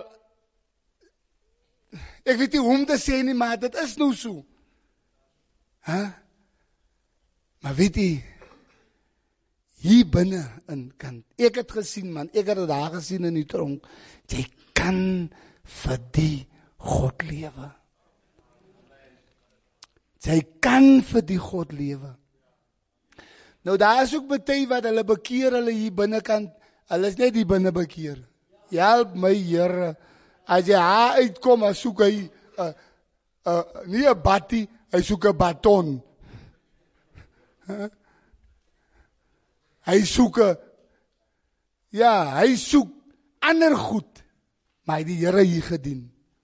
ek weet nie hoe om te sê nie, maar dit is nou so. Huh? Maar weet jy, hier binne in kan, ek het gesien man, ek het het daar gesien in die tronk, jy kan vir die God lewe. Jy kan vir die God lewe. Nou daar is ook baie wat hulle bekeer, hulle hier binnekant, hulle is net hier binne bekeer. Help my Here, as jy haar uitkom, as soek hy, uh, uh, nie een battie, hy soek een baton. Huh? Hy soek, ja, hy soek ander goed, maar hy die Here hier gedien.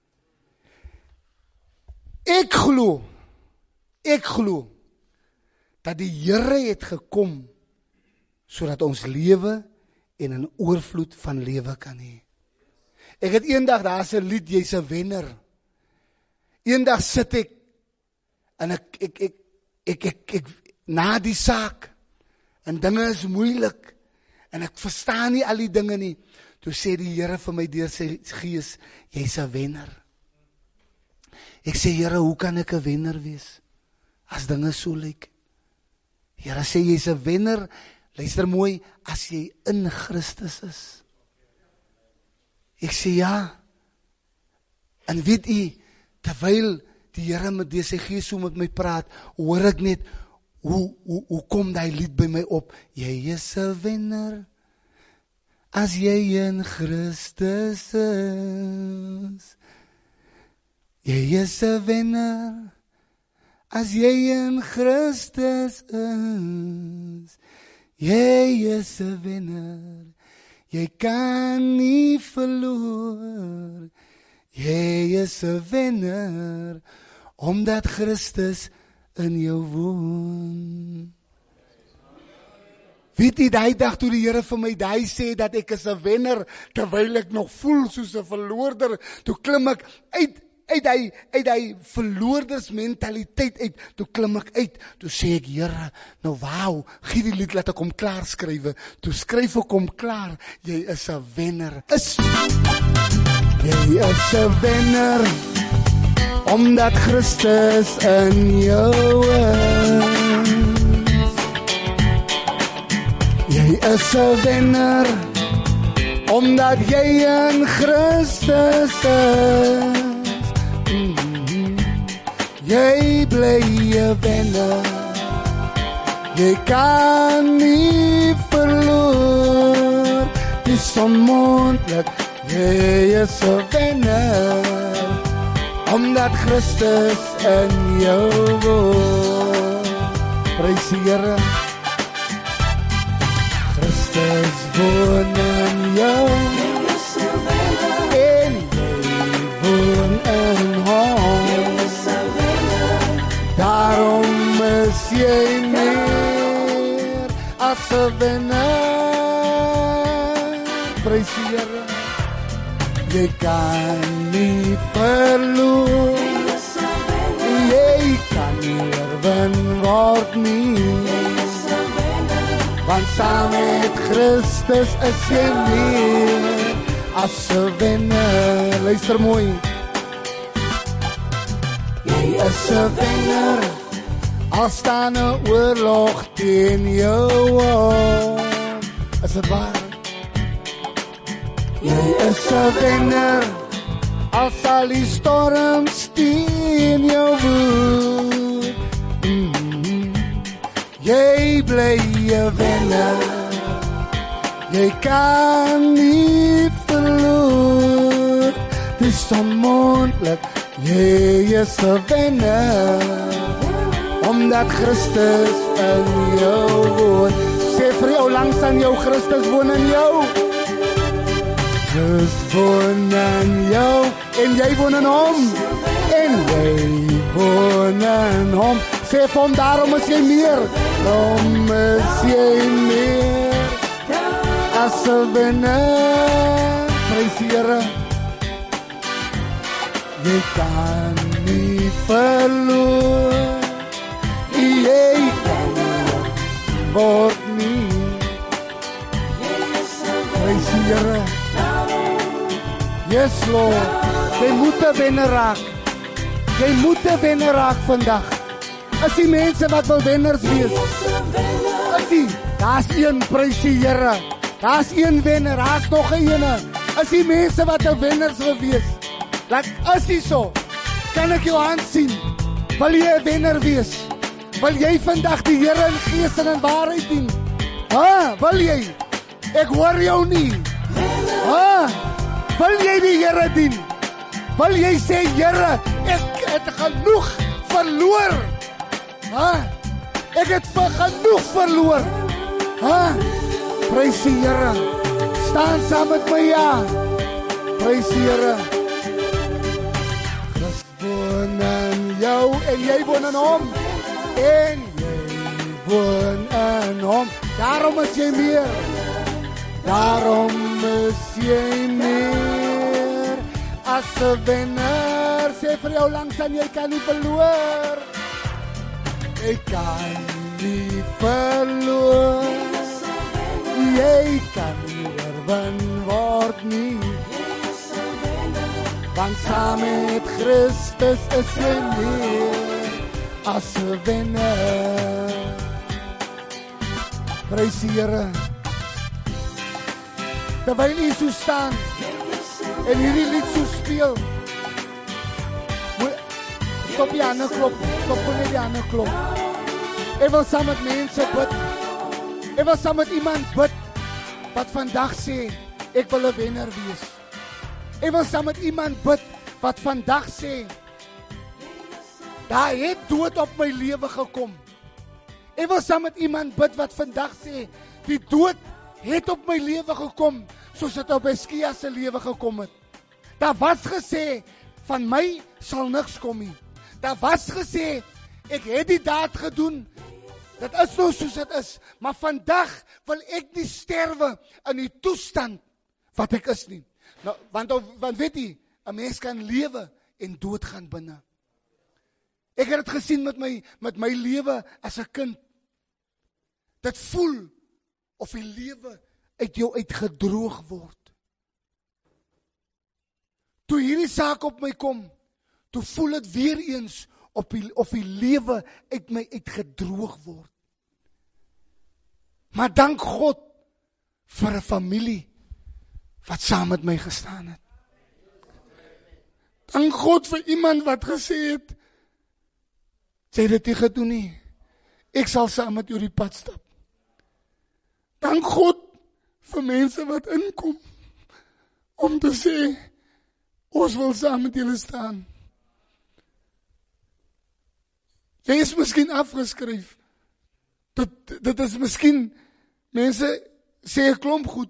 Ek glo, ek glo, dat die Here het gekom, sodat ons lewe en 'n oorvloed van lewe kan hê. Ek het eendag, daar is 'n lied, jy's 'n wenner. Eendag sit ek, en ek, ek, ek, ek, ek, ek, na die saak, en dinge is moeilik, en ek verstaan nie al die dinge nie, toe sê die Here vir my deur sy gees, jy's 'n wenner. Ek sê, Here, hoe kan ek 'n wenner wees, as dinge so lyk? Here sê, jy's 'n wenner, luister mooi, as jy in Christus is. Ek sê ja, en weet jy, terwyl die Here met deur sy gees so met my praat, hoor ek net, hoe, hoe, hoe kom die lied by my op, jy is 'n wenner, as jy in Christus is. Jy is 'n wenner, as jy in Christus is. Jy is 'n wenner, jy kan nie verloor. Jy is 'n wenner, omdat Christus in jou woon. Weet jy, die dag toe die Here vir my die sê, dat ek is 'n wenner, terwyl ek nog voel soos 'n verloorder, toe klim ek uit, uit die, uit die verloordersmentaliteit uit, toe klim ek uit, toe sê ek, Here, nou wauw, gee die lied, laat ek hom klaar skrywe, toe skryf ek hom klaar, jy is 'n wenner, is, jy is 'n wenner, omdat Christus in jou is, jy is 'n wenner, omdat jy in Christus is. Jy bly 'n wenner, jy kan nie verloor, dit is onmoontlik, jy is 'n wenner, omdat Christus in jou woon. Prys die Here, Christus woon in jou, jy is 'n wenner, en jy woon in hom. Daarom is jy meer as 'n wenner. Prys die Here. Jy kan nie verloor. Jy kan nie oorwin word nie. Want saam met Christus is jy meer as 'n wenner. Luister mooi. Jy is 'n wenner. Al staan 'n oorlog teen jou. Is dit waar? Jy is 'n wenner. Al sal die storms teen jou woed. Mm-hmm. Jy bly 'n wenner. Jy kan nie verloor. Dis onmoontlik. Jy is 'n wenner. Omdat Christus in jou woon. Sê vir jou langs aan jou, Christus woon in jou. Christus woon in jou. En jy woon in hom. En jy woon in hom. Sê vir hom, daarom is jy meer. Daarom is jy meer. As 'n wenner. Prys die Here. Jy kan nie verloor. Jy kan nie word nie. Prys die Here. Yes, Lord. Jy moet 'n wenner raak. Jy moet 'n wenner raak vandag. As die mense wat wil wenners wees. As die, daar's een, prys die Here. Daar's een wenner, daar's nog 'n ene. As die mense wat 'n wenners wil wees. Laat as jy so, kan ek jou hand sien. Wil jy 'n wenner wees? Wil jy vandag die Here in gees en in waarheid dien? Ha, wil jy? Ek hoor jou nie. Ha, wil jy die Here dien? Wil jy sê, Here, ek het genoeg verloor. Ha, ek het vir genoeg verloor. Ha, prys die Here. Staan saam met my, ja. Prys die Here. Christus woon in jou en jy woon in hom. En jy woon in hom. Daarom is jy meer. Daarom is jy meer. As 'n wenner. Sê vir jou langs aan, jy kan nie verloor. Jy kan nie verloor. Jy kan nie oorwin word nie. Want saam met Christus is jy meer as 'n wenner. Prys die Here. Terwyl jy so staan en hierdie lied so speel, stop die ander klop, stop net die ander klop. Ek wil saam met mense bid. Ek wil saam met iemand bid wat vandag sê, ek wil 'n wenner wees. Ek wil saam met iemand bid wat vandag sê, daar het dood op my lewe gekom. Ek wil saam met iemand bid wat vandag sê, die dood het op my lewe gekom, soos dit op Heskia se lewe gekom het. Daar was gesê, van my sal niks kom nie. Daar was gesê, ek het die daad gedoen, dit is nou soos dit is, maar vandag wil ek nie sterwe in die toestand wat ek is nie. Nou, want, want weet jy, 'n mens kan lewe en dood gaan binne. Ek het dit gesien met my, met my lewe as 'n kind. Dit voel of die lewe uit jou uitgedroog word. Toe hierdie saak op my kom, toe voel dit weer eens op die, of die lewe uit my uitgedroog word. Maar dank God vir 'n familie wat saam met my gestaan het. Dank God vir iemand wat gesê het, sê dit nie gedoen nie, ek sal saam met jou die pad stap. Dank God vir mense wat inkom, om te sê, ons wil saam met julle staan. Jy is miskien afgeskryf, dit, dit is miskien, mense sê 'n klomp goed,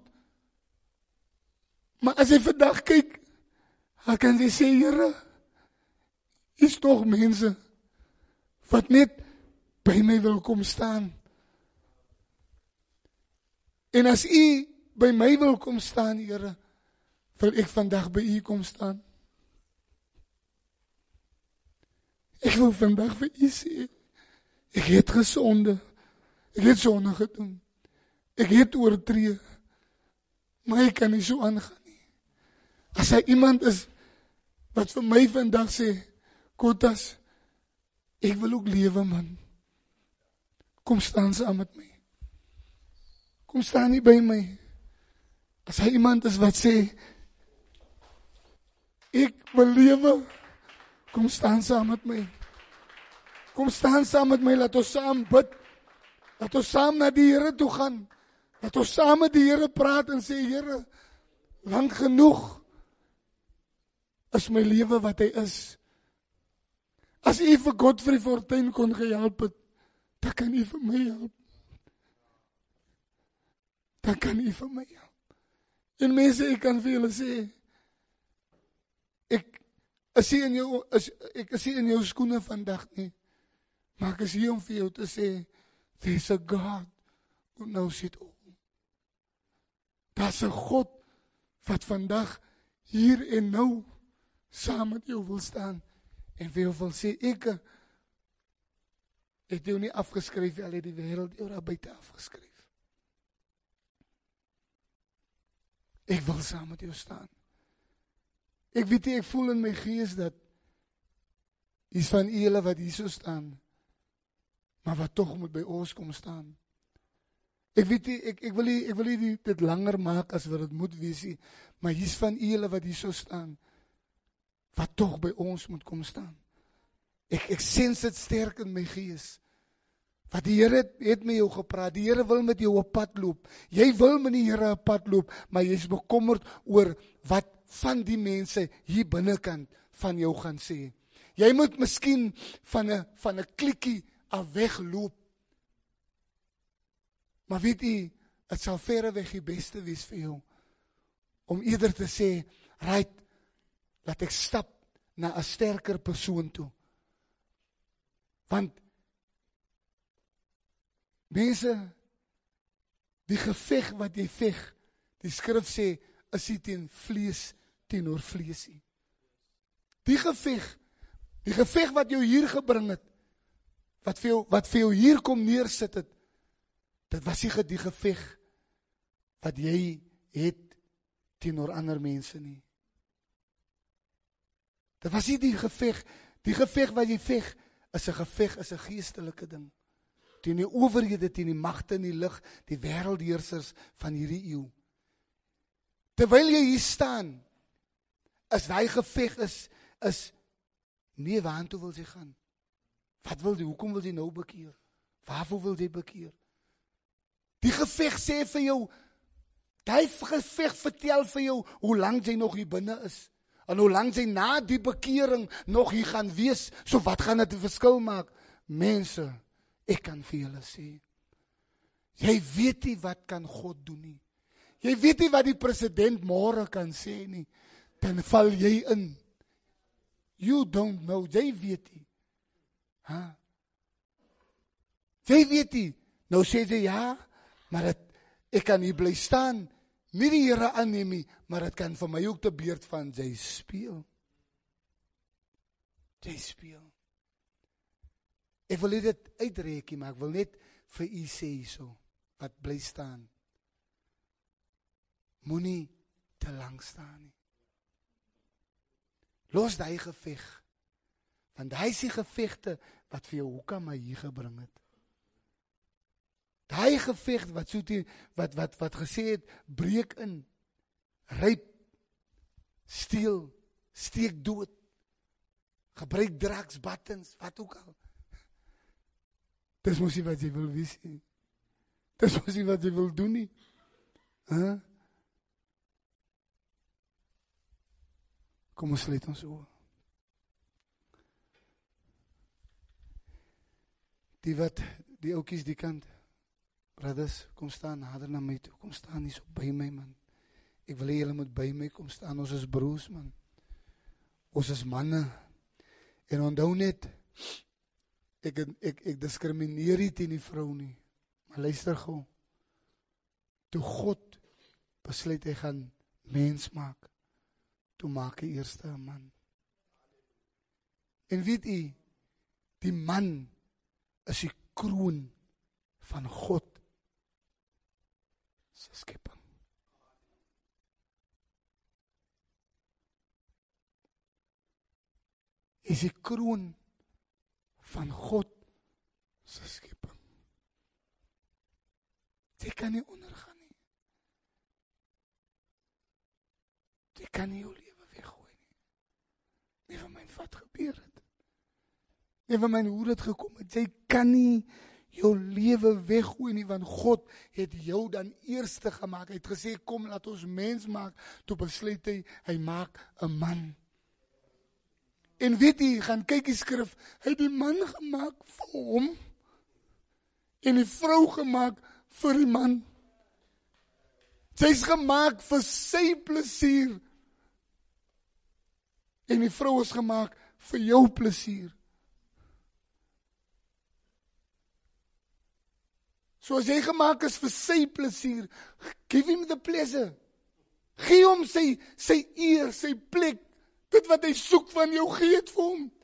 maar as jy vandag kyk, dan kan jy sê, Here, is toch mense, wat net by my wil kom staan. En as u by my wil kom staan, Here, wil ek vandag by u kom staan. Ek wil vandag vir u sê, ek het gesonde, ek het sonde gedoen, ek het oortree, maar ek kan nie so aangaan nie. As hy iemand is, wat vir my vandag sê, Kotas, ek wil ook lewe man, kom staan saam met my, kom staan nie by my. As hy iemand is wat sê, ek wil lewe, kom staan saam met my. Kom staan saam met my, laat ons saam bid. Laat ons saam na die Here toe gaan. Laat ons saam met die Here praat en sê, Here, lang genoeg is my lewe wat hy is. As u vir Godfrey Fortuin kon gehelp het, dan kan u vir my help. Dan kan u vir my help. En mense, ek kan vir julle sê, ek is nie in jou, is, ek is nie in jou skoene vandag nie, maar ek is hier om vir jou te sê, there's a God who knows it all. Daar's 'n God wat vandag hier en nou saam met jou wil staan en vir jou wil sê, ek het jou nie afgeskryf, al het die wêreld jou daar buite afgeskryf. Ek wil saam met jou staan. Ek weet nie, ek voel in my gees dat is van julle wat hier so staan, maar wat tog moet by ons kom staan. Ek weet nie, ek, ek wil nie, ek wil nie dit langer maak as wat dit moet wees nie, maar hier's van julle wat hier so staan, wat tog by ons moet kom staan. Ek, ek sens dit sterk in my gees. Wat die Here het, het met jou gepraat, die Here wil met jou op pad loop. Jy wil met die Here op pad loop, maar jy is bekommerd oor wat van die mense hier binnekant van jou gaan sê. Jy moet miskien van 'n van 'n klikkie af wegloop. Maar weet jy, dit sal verreweg die beste wees vir jou om eerder te sê, right, laat ek stap na 'n sterker persoon toe. Want mense, die geveg wat jy veg, die skrif sê, is nie teen vlees teenoor vlees nie. Die geveg, die geveg wat jou hier gebring het, wat vir jou, wat vir jou hier kom neersit het, dit was nie die geveg wat jy het teenoor ander mense nie. Dit was nie die geveg, die geveg wat jy veg, is 'n geveg, is 'n geestelike ding. Teen die owerhede, teen die magte in die lig, die wêreldheersers van hierdie eeu. Terwyl jy hier staan, is daai geveg is, is nee, waartoe wil jy gaan? Wat wil jy, hoekom wil jy nou bekeer? Waarvoor wil jy bekeer? Die geveg sê vir jou, die geveg vertel vir jou, hoe lang jy nog hier binne is, en hoe lang jy na die bekering nog hier gaan wees, so wat gaan dit 'n verskil maak? Mense, ek kan vir julle sê, jy weet nie wat kan God doen nie. Jy weet nie wat die president môre kan sê nie, dan val jy in. You don't know, jy weet nie. Huh? Jy weet nie, nou sê jy ja, maar het, ek kan hier bly staan, nie die Here aanneem nie, maar dit kan vir my ook te beurt van jy speel. Jy speel. Ek wil dit uitreik, maar ek wil net vir u sê so, wat bly staan. Moenie te lank staan nie. Los daai geveg. Want daai is die gevegte wat vir jou hoekom my hier gebring het. Daai geveg wat so die, wat wat wat gesê het, breek in, ryp, steel, steek dood, gebruik drugs, buttons, wat ook al. Dis mos nie wat jy wil wees nie. Dis mos nie wat jy wil doen nie. Huh? Kom ons sluit ons oë. Die wat, die oukies die kant, brothers, kom staan nader na my toe, kom staan nie so by my man. Ek wil hê julle moet by my kom staan, ons is broers man. Ons is manne. En onthou net, ek, ek, ek diskrimineer nie teen die vrou nie, maar luister gou, toe God besluit hy gaan mens maak, toe maak hy eerste 'n man. En weet u, die man is die kroon van God se skepping. Is die kroon van God se skepping. Jy kan nie ondergaan nie. Jy kan nie jou lewe weggooi nie. Nie van my wat gebeur het. Nie van my hoe dit gekom het. Jy kan nie jou lewe weggooi nie, want God het jou dan eerste gemaak. Hy het gesê, kom laat ons mens maak. Toe besluit hy, hy maak 'n man. En weet jy, gaan kyk die skrif, hy het die man gemaak vir hom, en die vrou gemaak vir die man. Sy is gemaak vir sy plesier, en die vrou is gemaak vir jou plesier. So as jy gemaak is vir sy plesier, give him the pleasure. Gee hom sy, sy eer, sy plek, dit wat hy soek van jou, gee het vir hom.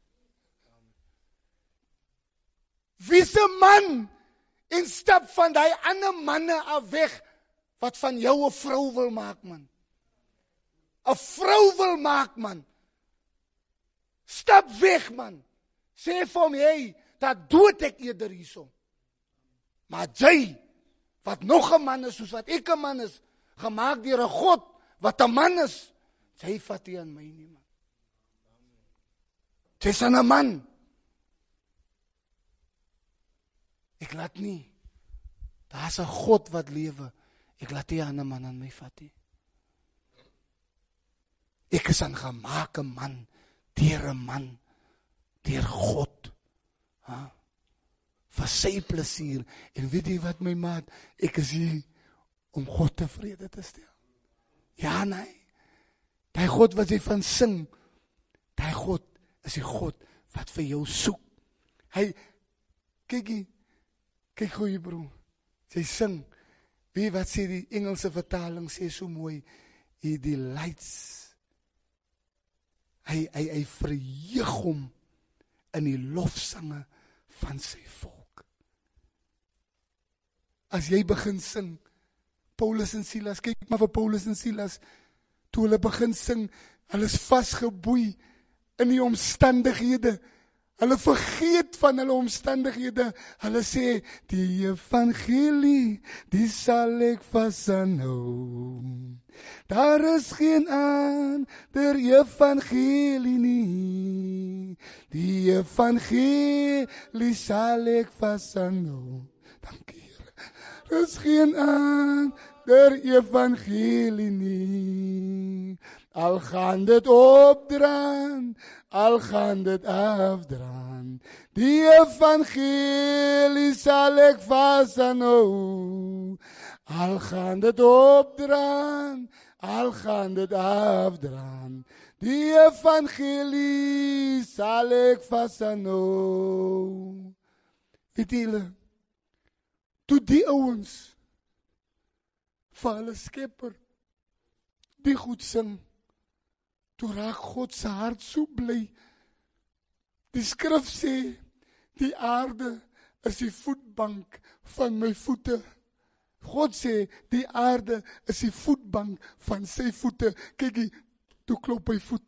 Wees 'n man, en stap van die ander manne af weg, wat van jou 'n vrou wil maak, man. 'n Vrou wil maak, man. Stap weg, man. Sê vir hom, hey, dat dood ek eerder hierso. Maar jy, wat nog 'n man is, soos wat ek 'n man is, gemaak deur 'n God, wat 'n man is, jy vat nie aan my nie, man. Jy is 'n man. Ek laat nie. Daar's 'n God wat lewe. Ek laat nie 'n man aan my vat nie. Ek is 'n gemaakte man, deur 'n man, deur God. Ha? Vir sy plesier. En weet jy wat, my maat, ek is hier om God tevrede te stel. Ja, nee. Die God wat jy van sing, die God is die God wat vir jou soek. Hy, kyk jy, kyk goeie broer, jy sing, weet wat sê die Engelse vertaling, sê so mooi, hy delights, hy, hy, hy verheug hom in die lofsange van sy volk. As jy begin sing, Paulus en Silas, kyk maar vir Paulus en Silas, toe hulle begin sing, hulle is vasgeboei in die omstandighede, hulle vergeet van hulle omstandighede, hulle sê, die evangelie, die sal ek vasanhou, daar is geen ander evangelie nie, die evangelie sal ek vasanhou, dankie Here, daar is geen ander evangelie nie, al gaan dit opdraan, al gaan dit afdraan, die evangelie sal ek vasanhou, al gaan dit opdraan, al gaan dit afdraan, die evangelie sal ek vasanhou. Weet julle, toe die ouens vir hulle skepper die goed sing, toe raak God se hart so bly. Die skrif sê, die aarde is die voetbank van my voete. God sê, die aarde is die voetbank van sy voete. Kyk hier, toe klop hy voet.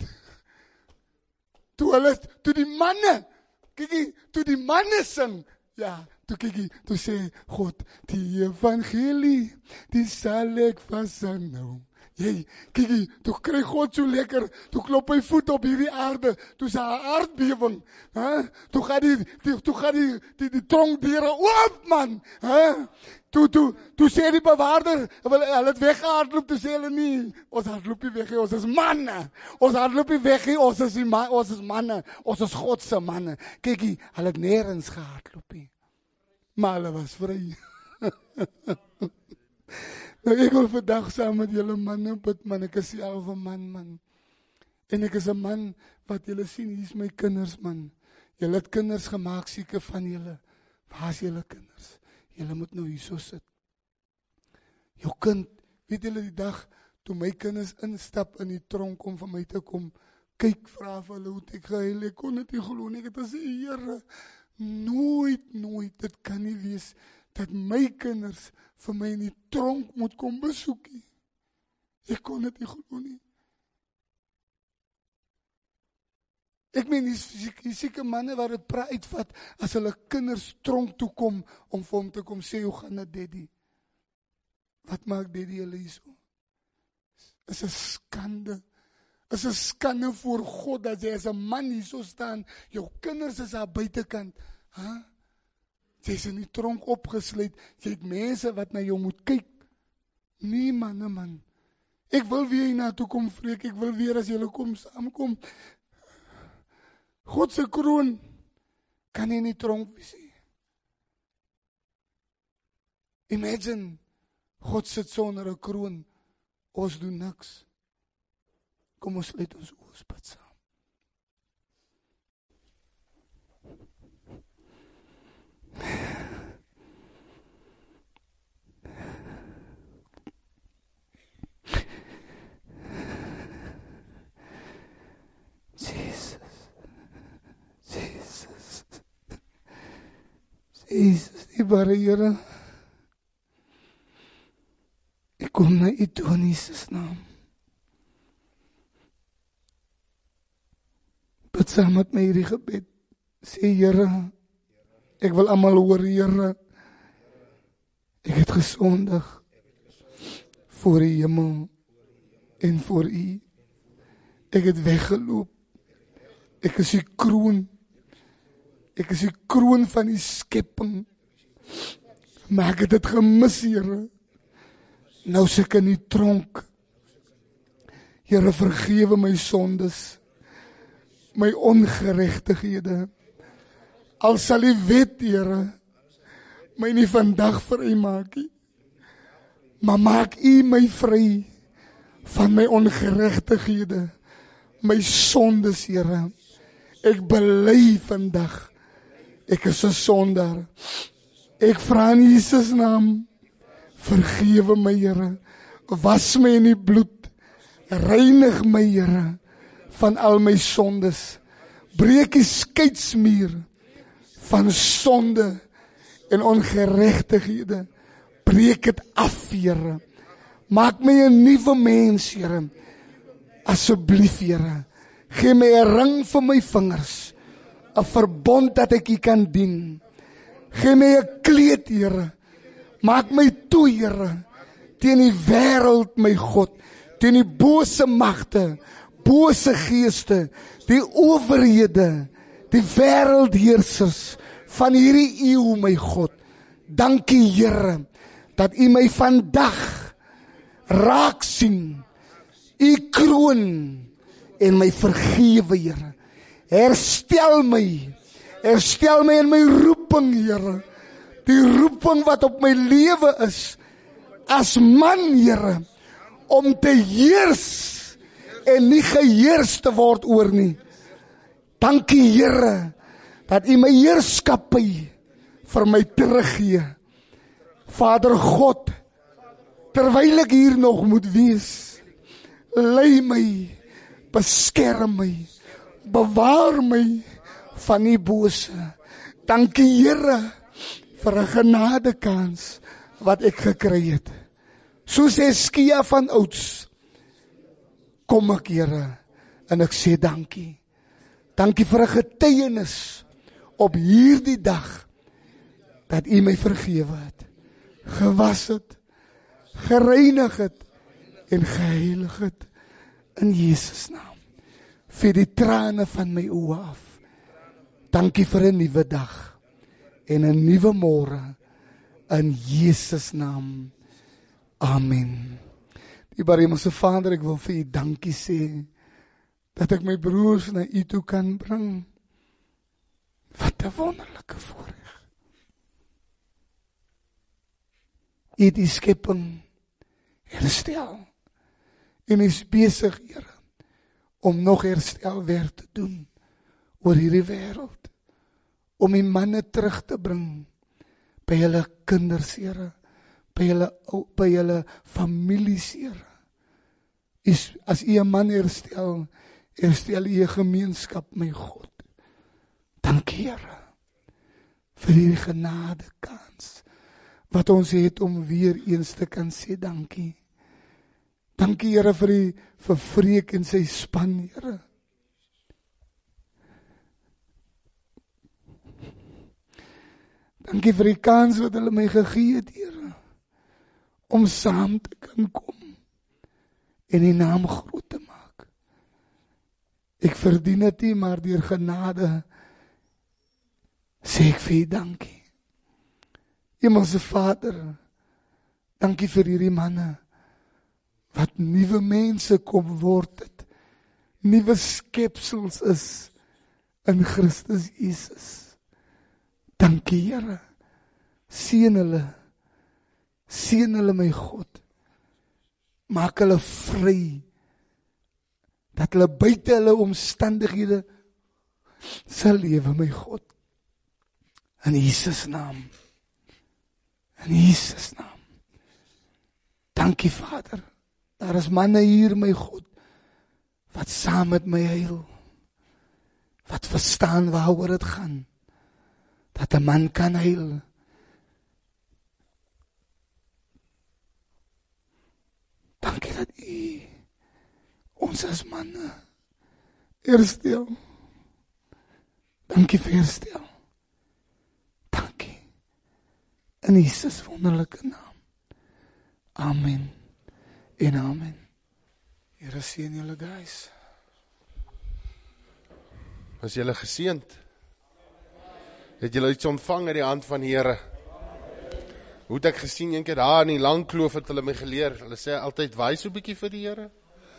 Toe hulle, toe die manne, kyk hier, toe die manne sing, ja, toe kyk hier, toe sê God, die evangelie, die sal ek vasanhou. Jy, kyk hier, toe kry God so lekker, toe klop hy voet op hierdie aarde, toe is daar 'n aardbewing, hè? Toe gaan die, die toe gaan die die, die tronkdeure oop, man, hè? Toe toe toe sê die bewaarder, hulle hulle het weggehardloop, toe sê hulle nie, ons hardloop nie weg, ons is manne. Ons hardloop nie weg, ons is die man, ons is manne, ons is God se manne. Kyk hier, hulle het nêrens gehardloop nie. Maar hulle was vry. Nou, ek wil vandag saam met julle manne bid, man, ek is self 'n man, man. En ek is 'n man, wat julle sien, hier is my kinders, man. Julle het kinders gemaak, seker van julle. Waar is julle kinders? Julle moet nou hier so sit. Jou kind, weet julle die dag, toe my kinders instap in die tronk om vir my te kom kyk, vra vir hulle hoe het ek gehuil, ek kon dit nie glo nie, ek het gesê, Here, nooit, nooit, dit kan nie wees, dat my kinders vir my in die tronk moet kom besoek nie. Ek kon dit nie glo nie. Ek meen, die, die sieke manne wat het praat uitvat, as hulle kinders tronk toe kom, om vir hom te kom sê, hoe gaan dit, daddy? Wat maak daddy hulle hier so? Is 'n skande. Is 'n skande voor God, dat jy as 'n man hier so staan, jou kinders is aan buitekant, huh? Jy is in die tronk opgesluit, jy het mense wat na jou moet kyk. Nee, man, man. Ek wil weer hier na toe kom, vreek, ek wil weer as julle kom, saamkom. God se kroon kan nie in die tronk wees nie. Imagine, God sit sonder 'n kroon, ons doen niks. Kom ons sluit ons oë spat saam. Jesus, Jesus, Jesus, die bare Here, ek kom na U toe in Jesus naam. Bid saam met my hierdie gebed. Sê, Here, ek wil almal hoor, Here, ek het gesondig voor die hemel en voor U. Ek het weggeloop. Ek is die kroon. Ek is die kroon van die skepping. Maar ek het dit gemis, Here. Nou is ek in die tronk. Here, vergewe my sondes, my ongeregtighede. Al sal die wet, Here, my nie vandag vry maak nie, maar maak U my vry van my ongeregtighede, my sondes, Here. Ek bely vandag, ek is 'n sondaar. Ek vra in Jesus naam, vergewe my, Here. Was my in die bloed, reinig my, Here, van al my sondes. Breek die skeidsmuur van sonde en ongeregtighede. Breek dit af, Here. Maak my 'n nuwe mens, Here. Asseblief, Here. Gee my 'n ring vir my vingers, 'n verbond dat ek U kan dien. Gee my 'n kleed, Here. Maak my toe, Here, teen die wêreld, my God, teen die bose magte, bose geeste, die owerhede, die wêreldheersers van hierdie eeu, my God. Dankie, Here, dat U my vandag raak sien, U kroon en my vergewe, Here. Herstel my, herstel my in my roeping, Here. Die roeping wat op my lewe is, as man, Here, om te heers en nie geheers te word oor nie. Dankie, Here, dat U my heerskappy vir my teruggee. Vader God, terwyl ek hier nog moet wees, lei my, beskerm my, bewaar my van die bose. Dankie, Here, vir 'n genadekans wat ek gekry het. Soos Heskia van ouds, kom ek, Here, en ek sê dankie. Dankie vir 'n getuienis op hierdie dag, dat U my vergewe het, gewas het, gereinig het, en geheilig het, in Jesus naam. Vir die trane van my oë af. Dankie vir 'n nuwe dag, en 'n nuwe môre, in Jesus naam. Amen. Die barmhartige Vader, ek wil vir U dankie sê, dat ek my broers na U toe kan bring. Wat 'n wonderlike voorreg. U het die skepping herstel, en is besig, Here, om nog herstelwerk te doen oor hierdie wêreld, om die manne terug te bring by hulle kinders, Here, by hulle, by hulle families, Here. is, as u 'n man herstel, herstel u 'n gemeenskap, my God. Dankie, Here, vir die genade kans, wat ons het om weer eens te kan sê dankie. Dankie, Here, vir die vir Freek en sy span, Here. Dankie vir die kans wat hulle my gegee het, Here, om saam te kan kom en die naam groot te maak. Ek verdien dit nie, maar deur genade sê ek vir U dankie. Hemelse Vader, dankie vir hierdie manne wat nuwe mense kom word het, nuwe skepsels is in Christus Jesus. Dankie, Here. Seën hulle. Seën hulle, my God. Maak hulle vry. Dat hulle buite hulle omstandighede sal lewe, my God. In Jesus naam. In Jesus naam. Dankie, Vader. Daar is manne hier, my God, wat saam met my huil. Wat verstaan waaroor dit gaan. Dat 'n man kan huil. Dankie dat U ons as manne herstel. Dankie vir herstel. Dankie. In Jesus wonderlike naam. Amen. En amen. Here seën julle, guys. Was julle geseënd? Het julle iets ontvang uit die hand van die Here? Hoe het ek gesien, een keer daar in die lang kloof het hulle my geleer, hulle sê altyd, waai so bietjie vir die Here.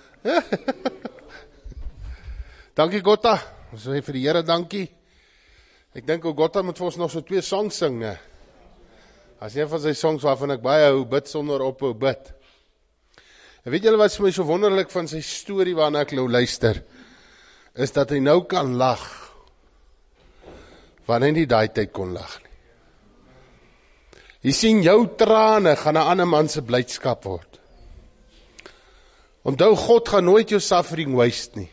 Dankie Gotta, ons sê vir die Here dankie. Ek dink ook Gotta moet vir ons nog so twee songs sing, ne? As een van sy songs waarvan ek baie hou, bid sonder ophou bid. En weet julle wat vir my so wonderlik van sy storie waarna ek nou luister, is dat hy nou kan lag, wanneer hy nie daai tyd kon lag nie. Jy sien, jou trane gaan 'n ander man se blydskap word. Onthou, God gaan nooit jou suffering waste nie.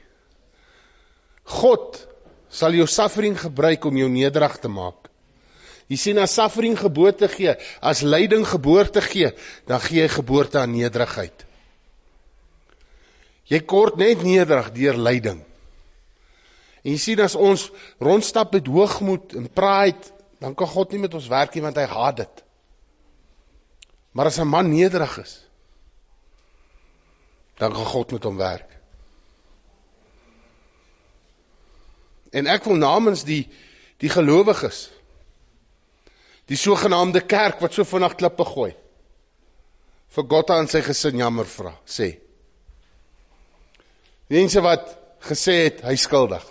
God sal jou suffering gebruik om jou nederig te maak. Jy sien, as suffering geboorte gee, as lyding geboorte gee, dan gee hy geboorte aan nederigheid. Jy kort net nederig deur lyding. En jy sien, as ons rondstap met hoogmoed en pride, dan kan God nie met ons werk nie, want hy haat dit. Maar as 'n man nederig is, dan kan God met hom werk. En ek wil namens die, die gelowiges, die sogenaamde kerk, wat so vandag klippe gooi, vir God aan sy gesin jammer vra, sê. Mense wat gesê het, hy skuldig.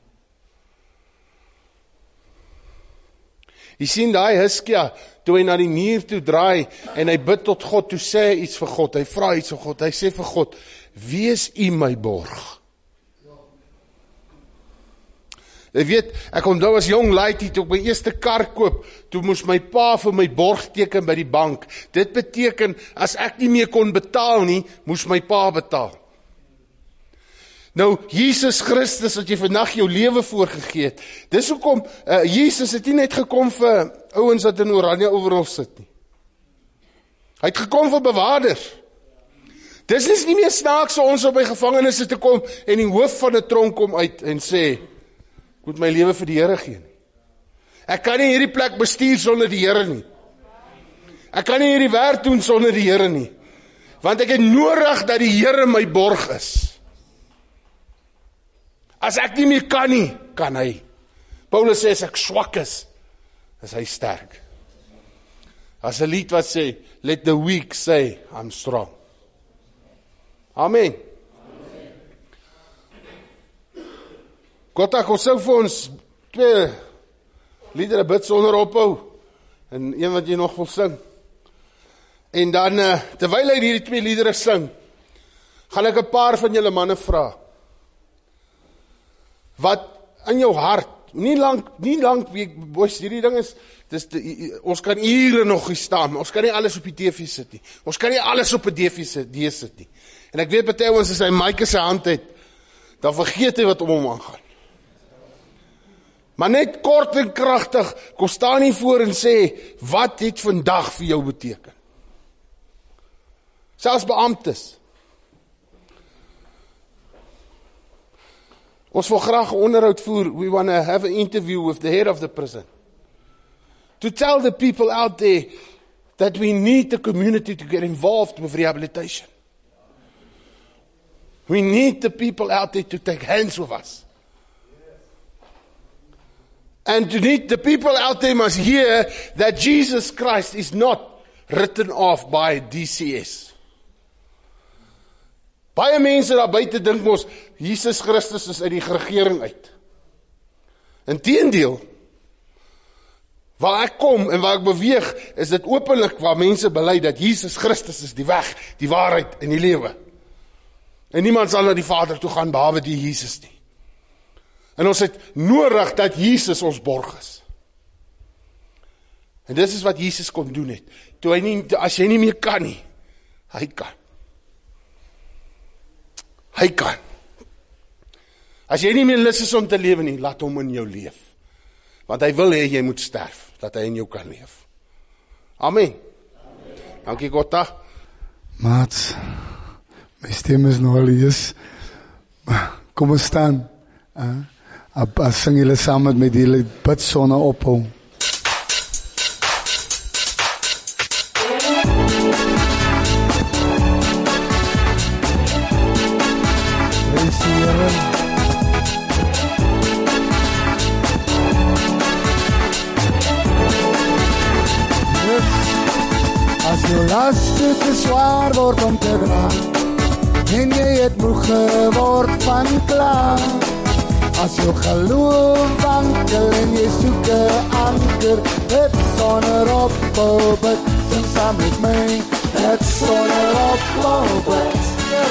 Jy sien daai Hiskia, toe hy na die muur toe draai, en hy bid tot God, toe sê hy iets vir God, hy vra iets vir God, hy sê vir God, wees U my borg. Jy weet, ek onthou as jong laaitie, toe ek my eerste kar koop, toe moes my pa vir my borg teken by die bank. Dit beteken, as ek nie meer kon betaal nie, moes my pa betaal. Nou, Jesus Christus, wat jy vandag jou lewe voorgegee het, dis hoekom, uh, Jesus het nie net gekom vir ouens wat in oranje overal sit nie. Hy het gekom vir bewaarders. Dis is nie meer snaaks vir ons op by gevangenisse te kom, en die hoof van 'n tronk kom uit, en sê, ek moet my lewe vir die Here gee nie. Ek kan nie hierdie plek bestuur sonder die Here nie. Ek kan nie hierdie werk doen sonder die Here nie. Want ek het nodig dat die Here my borg is. As ek nie meer kan nie, kan hy. Paulus sê, as ek swak is, is hy sterk. As 'n lied wat sê, let the weak say, I'm strong. Amen. God, ek sou vir ons twee liedere bid sonder ophou, en een wat jy nog wil sing. En dan, terwyl hy hierdie twee liedere sing, gaan ek 'n paar van julle manne vra, wat in jou hart, nie lang, nie lang, boys, hierdie ding is, dis die, ons kan ure nog hier staan, ons kan nie alles op die T V sit nie, ons kan nie alles op die D V sit nie, En ek weet party ons as hy mic in sy hand het, dan vergeet hy wat om hom aangaan. Maar net kort en kragtig, kom staan nie voor en sê, wat het vandag vir jou beteken? Selfs beamptes. Ons wil graag 'n onderhoud voer. We want to have an interview with the head of the prison. To tell the people out there that we need the community to get involved with rehabilitation. We need the people out there to take hands with us. And to need the people out there must hear that Jesus Christ is not written off by D C S. Baie mense daar buite dink mos, Jesus Christus is uit die regering uit. Inteendeel, waar ek kom en waar ek beweeg, is dit openlik waar mense bely dat Jesus Christus is die weg, die waarheid en die lewe. En niemand sal na die Vader toe gaan behalwe die Jesus nie. En ons het nodig dat Jesus ons borg is. En dis is wat Jesus kom doen het. Toe hy nie, as jy nie meer kan nie, hy kan. Hy kan. As jy nie meer lus is om te lewe nie, laat hom in jou leef. Want hy wil hê jy moet sterf, dat hy in jou kan leef. Amen. Amen. Dankie Gotta. Maats, my stem is nog al eens. Kom ons staan. Uh, as sing julle saam met my die bidsonne ophou. As dit te zwaar wordt om te dragen en jy het moeg geword van klaar, as jou geloof wankel en jy soek 'n anker, dit sonder ophou bid, sing saam met my, dit sonder ophou bid,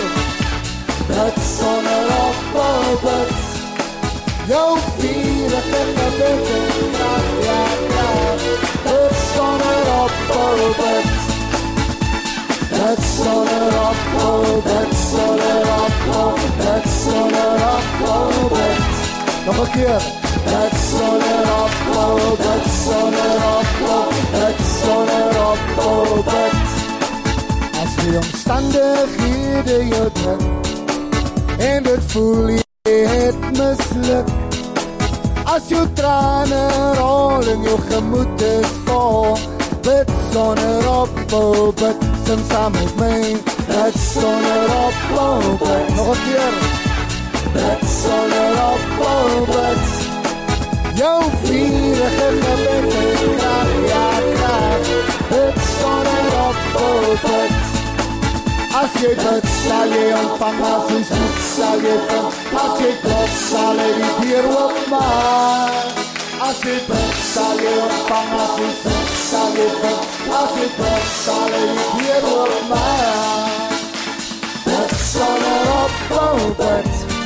dit sonder ophou bid, jou vierige gebed en krag, ja krag, dit sonder ophou bid. That's all it up, oh, that's all it up, oh, that's all it up, oh, that's nog een keer. That's all it up, oh, that's all it up, oh, that's all it up, oh, that's. As die omstandighede jou druk en dit voel jy het misluk, as jou trane rol en jou gemoed is vol, bid sonder ophou, bid sing saam met my, bid sonder ophou, bid nog een keer, bid sonder ophou, bid jou vierige gebed en krag, ja krag, bid sonder ophou, bid as jy bid sal jy ontvang, as jy soek sal jy vind, as jy klop sal jy die deur oopmaak. As jy bid, sal jy ontvang, as jy soek, sal jy vind, as jy bid, sal jy die deur oopmaak. Bid sonder ophou bid,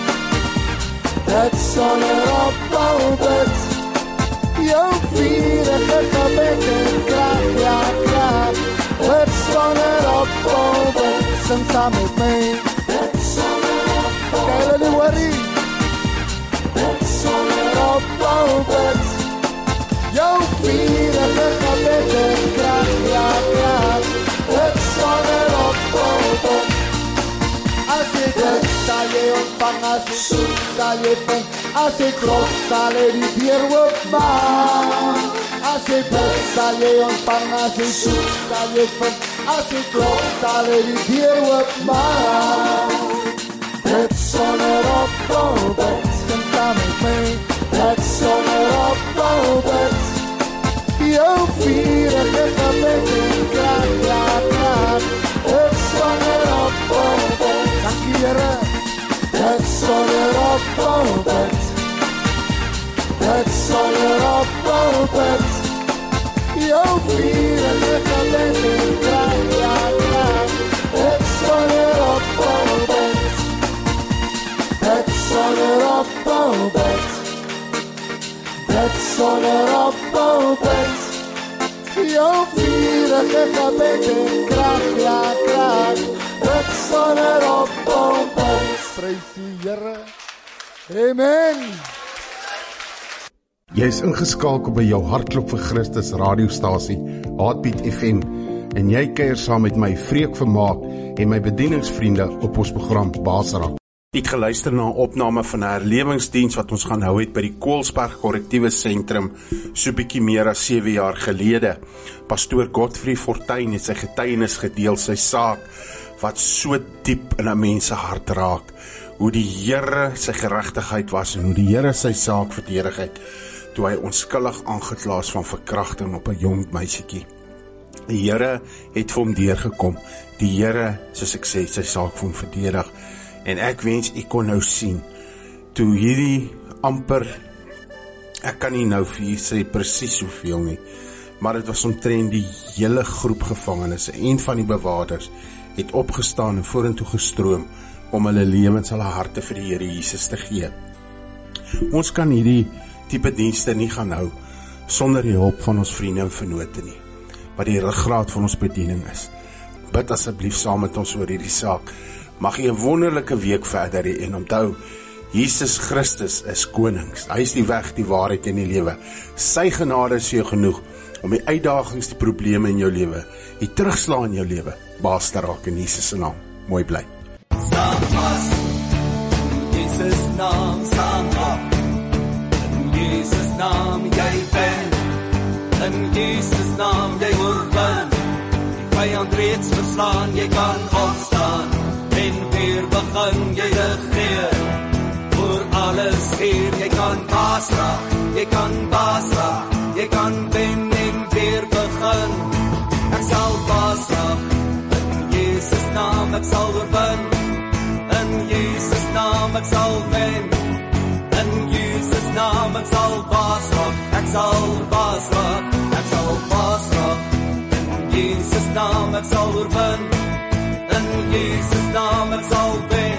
bid sonder ophou bid, jou vierige gebed en krag, ja krag, bid sonder ophou bid, sing saam met my, bid sonder ophou bid, kyk die worry, bid sonder ophou bid, jou vierige gebed en krag, ja krag, bid sonder ophou bid, as jy bid, sal jy ontvang, as jy soek, sal jy vind, as jy klop, sal jy die deur oopmaak, as jy bid, sal jy ontvang, as jy soek, sal jy vind, as jy klop, sal jy die deur oopmaak, bid sonder ophou bid, sing saam met my, bid sonder ophou bid, jou vierige gebed en krag, ja krag, bid sonder ophou bid, dankie Here, bid sonder ophou bid, bid sonder ophou bid, jou vierige gebed en krag, ja krag, bid sonder ophou bid, bid sonder ophou bid, bid sonder ophou bid, jou vierige gebed en krag, ja krag, dit sonder ophou bid. Prys die Here. Amen. Jy is ingeskakel by jou Hartklop vir Christus radiostasie, Heartbeat F M, en jy kuier saam met my Freek Vermaak en my bedieningsvriende op ons program Basraak. Ek het geluister na 'n opname van 'n herlewingsdiens wat ons gaan hou het by die Koelsberg Korrektiewe Sentrum so bietjie meer as sewe jaar gelede. Pastoor Godfrey Fortuin het sy getuienis gedeel, sy saak wat so diep in 'n mens se hart raak. Hoe die Here sy geregtigheid was en hoe die Here sy saak verdedig het toe hy onskuldig aangekla is van verkrachting op 'n jong meisietjie. Die Here het vir hom deurgekom. Die Here, soos ek sê, sy saak vir hom verdedig. En ek wens ek kon nou sien, toe hierdie amper, ek kan nie nou vir jy sê presies hoeveel nie, maar het was omtrent die hele groep gevangenes en van die bewaarders het opgestaan en vorentoe gestroom om hulle lewens, hulle harte vir die Here Jesus te gee. Ons kan hierdie tipe dienste nie gaan hou sonder die hulp van ons vriende en vennote nie, wat die ruggraat van ons bediening is. Bid asseblief saam met ons oor hierdie saak. Mag jy 'n wonderlike week verder hê en onthou, Jesus Christus is konings. Hy is die weg, die waarheid en die lewe. Sy genade is vir jou genoeg om die uitdagings, die probleme in jou lewe, die terugslag in jou lewe, baas te raak in Jesus se naam. Mooi bly. Staan vas, in Jesus naam, staan op. In Jesus naam jy ben, in Jesus naam jy oorwin. Die vyand reeds verslaan, jy kan opstaan en weer begin jy regeer. Voor alles hier, jy kan baas raak, jy kan baas raak, jy kan wen en weer begin. Ek sal baas raak, in Jesus naam ek sal oorwin. In Jesus naam ek sal wen. In Jesus naam ek sal baas raak, ek sal baas raak, ek sal baas raak. In Jesus naam ek sal oorwin. In Jesus naam ek sal wen.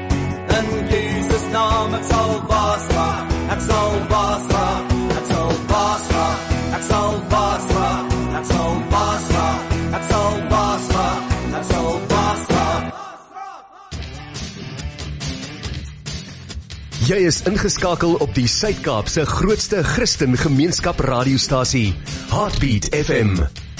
In Jesus naam ek sal baas raak, ek sal baas raak, ek sal baas raak, ek sal baas raak, ek sal baas raak, ek sal baas raak, ek sal baas raak. Jy is ingeskakel op die Suid-Kaap se grootste Christen gemeenskap radiostasie, Heartbeat F M.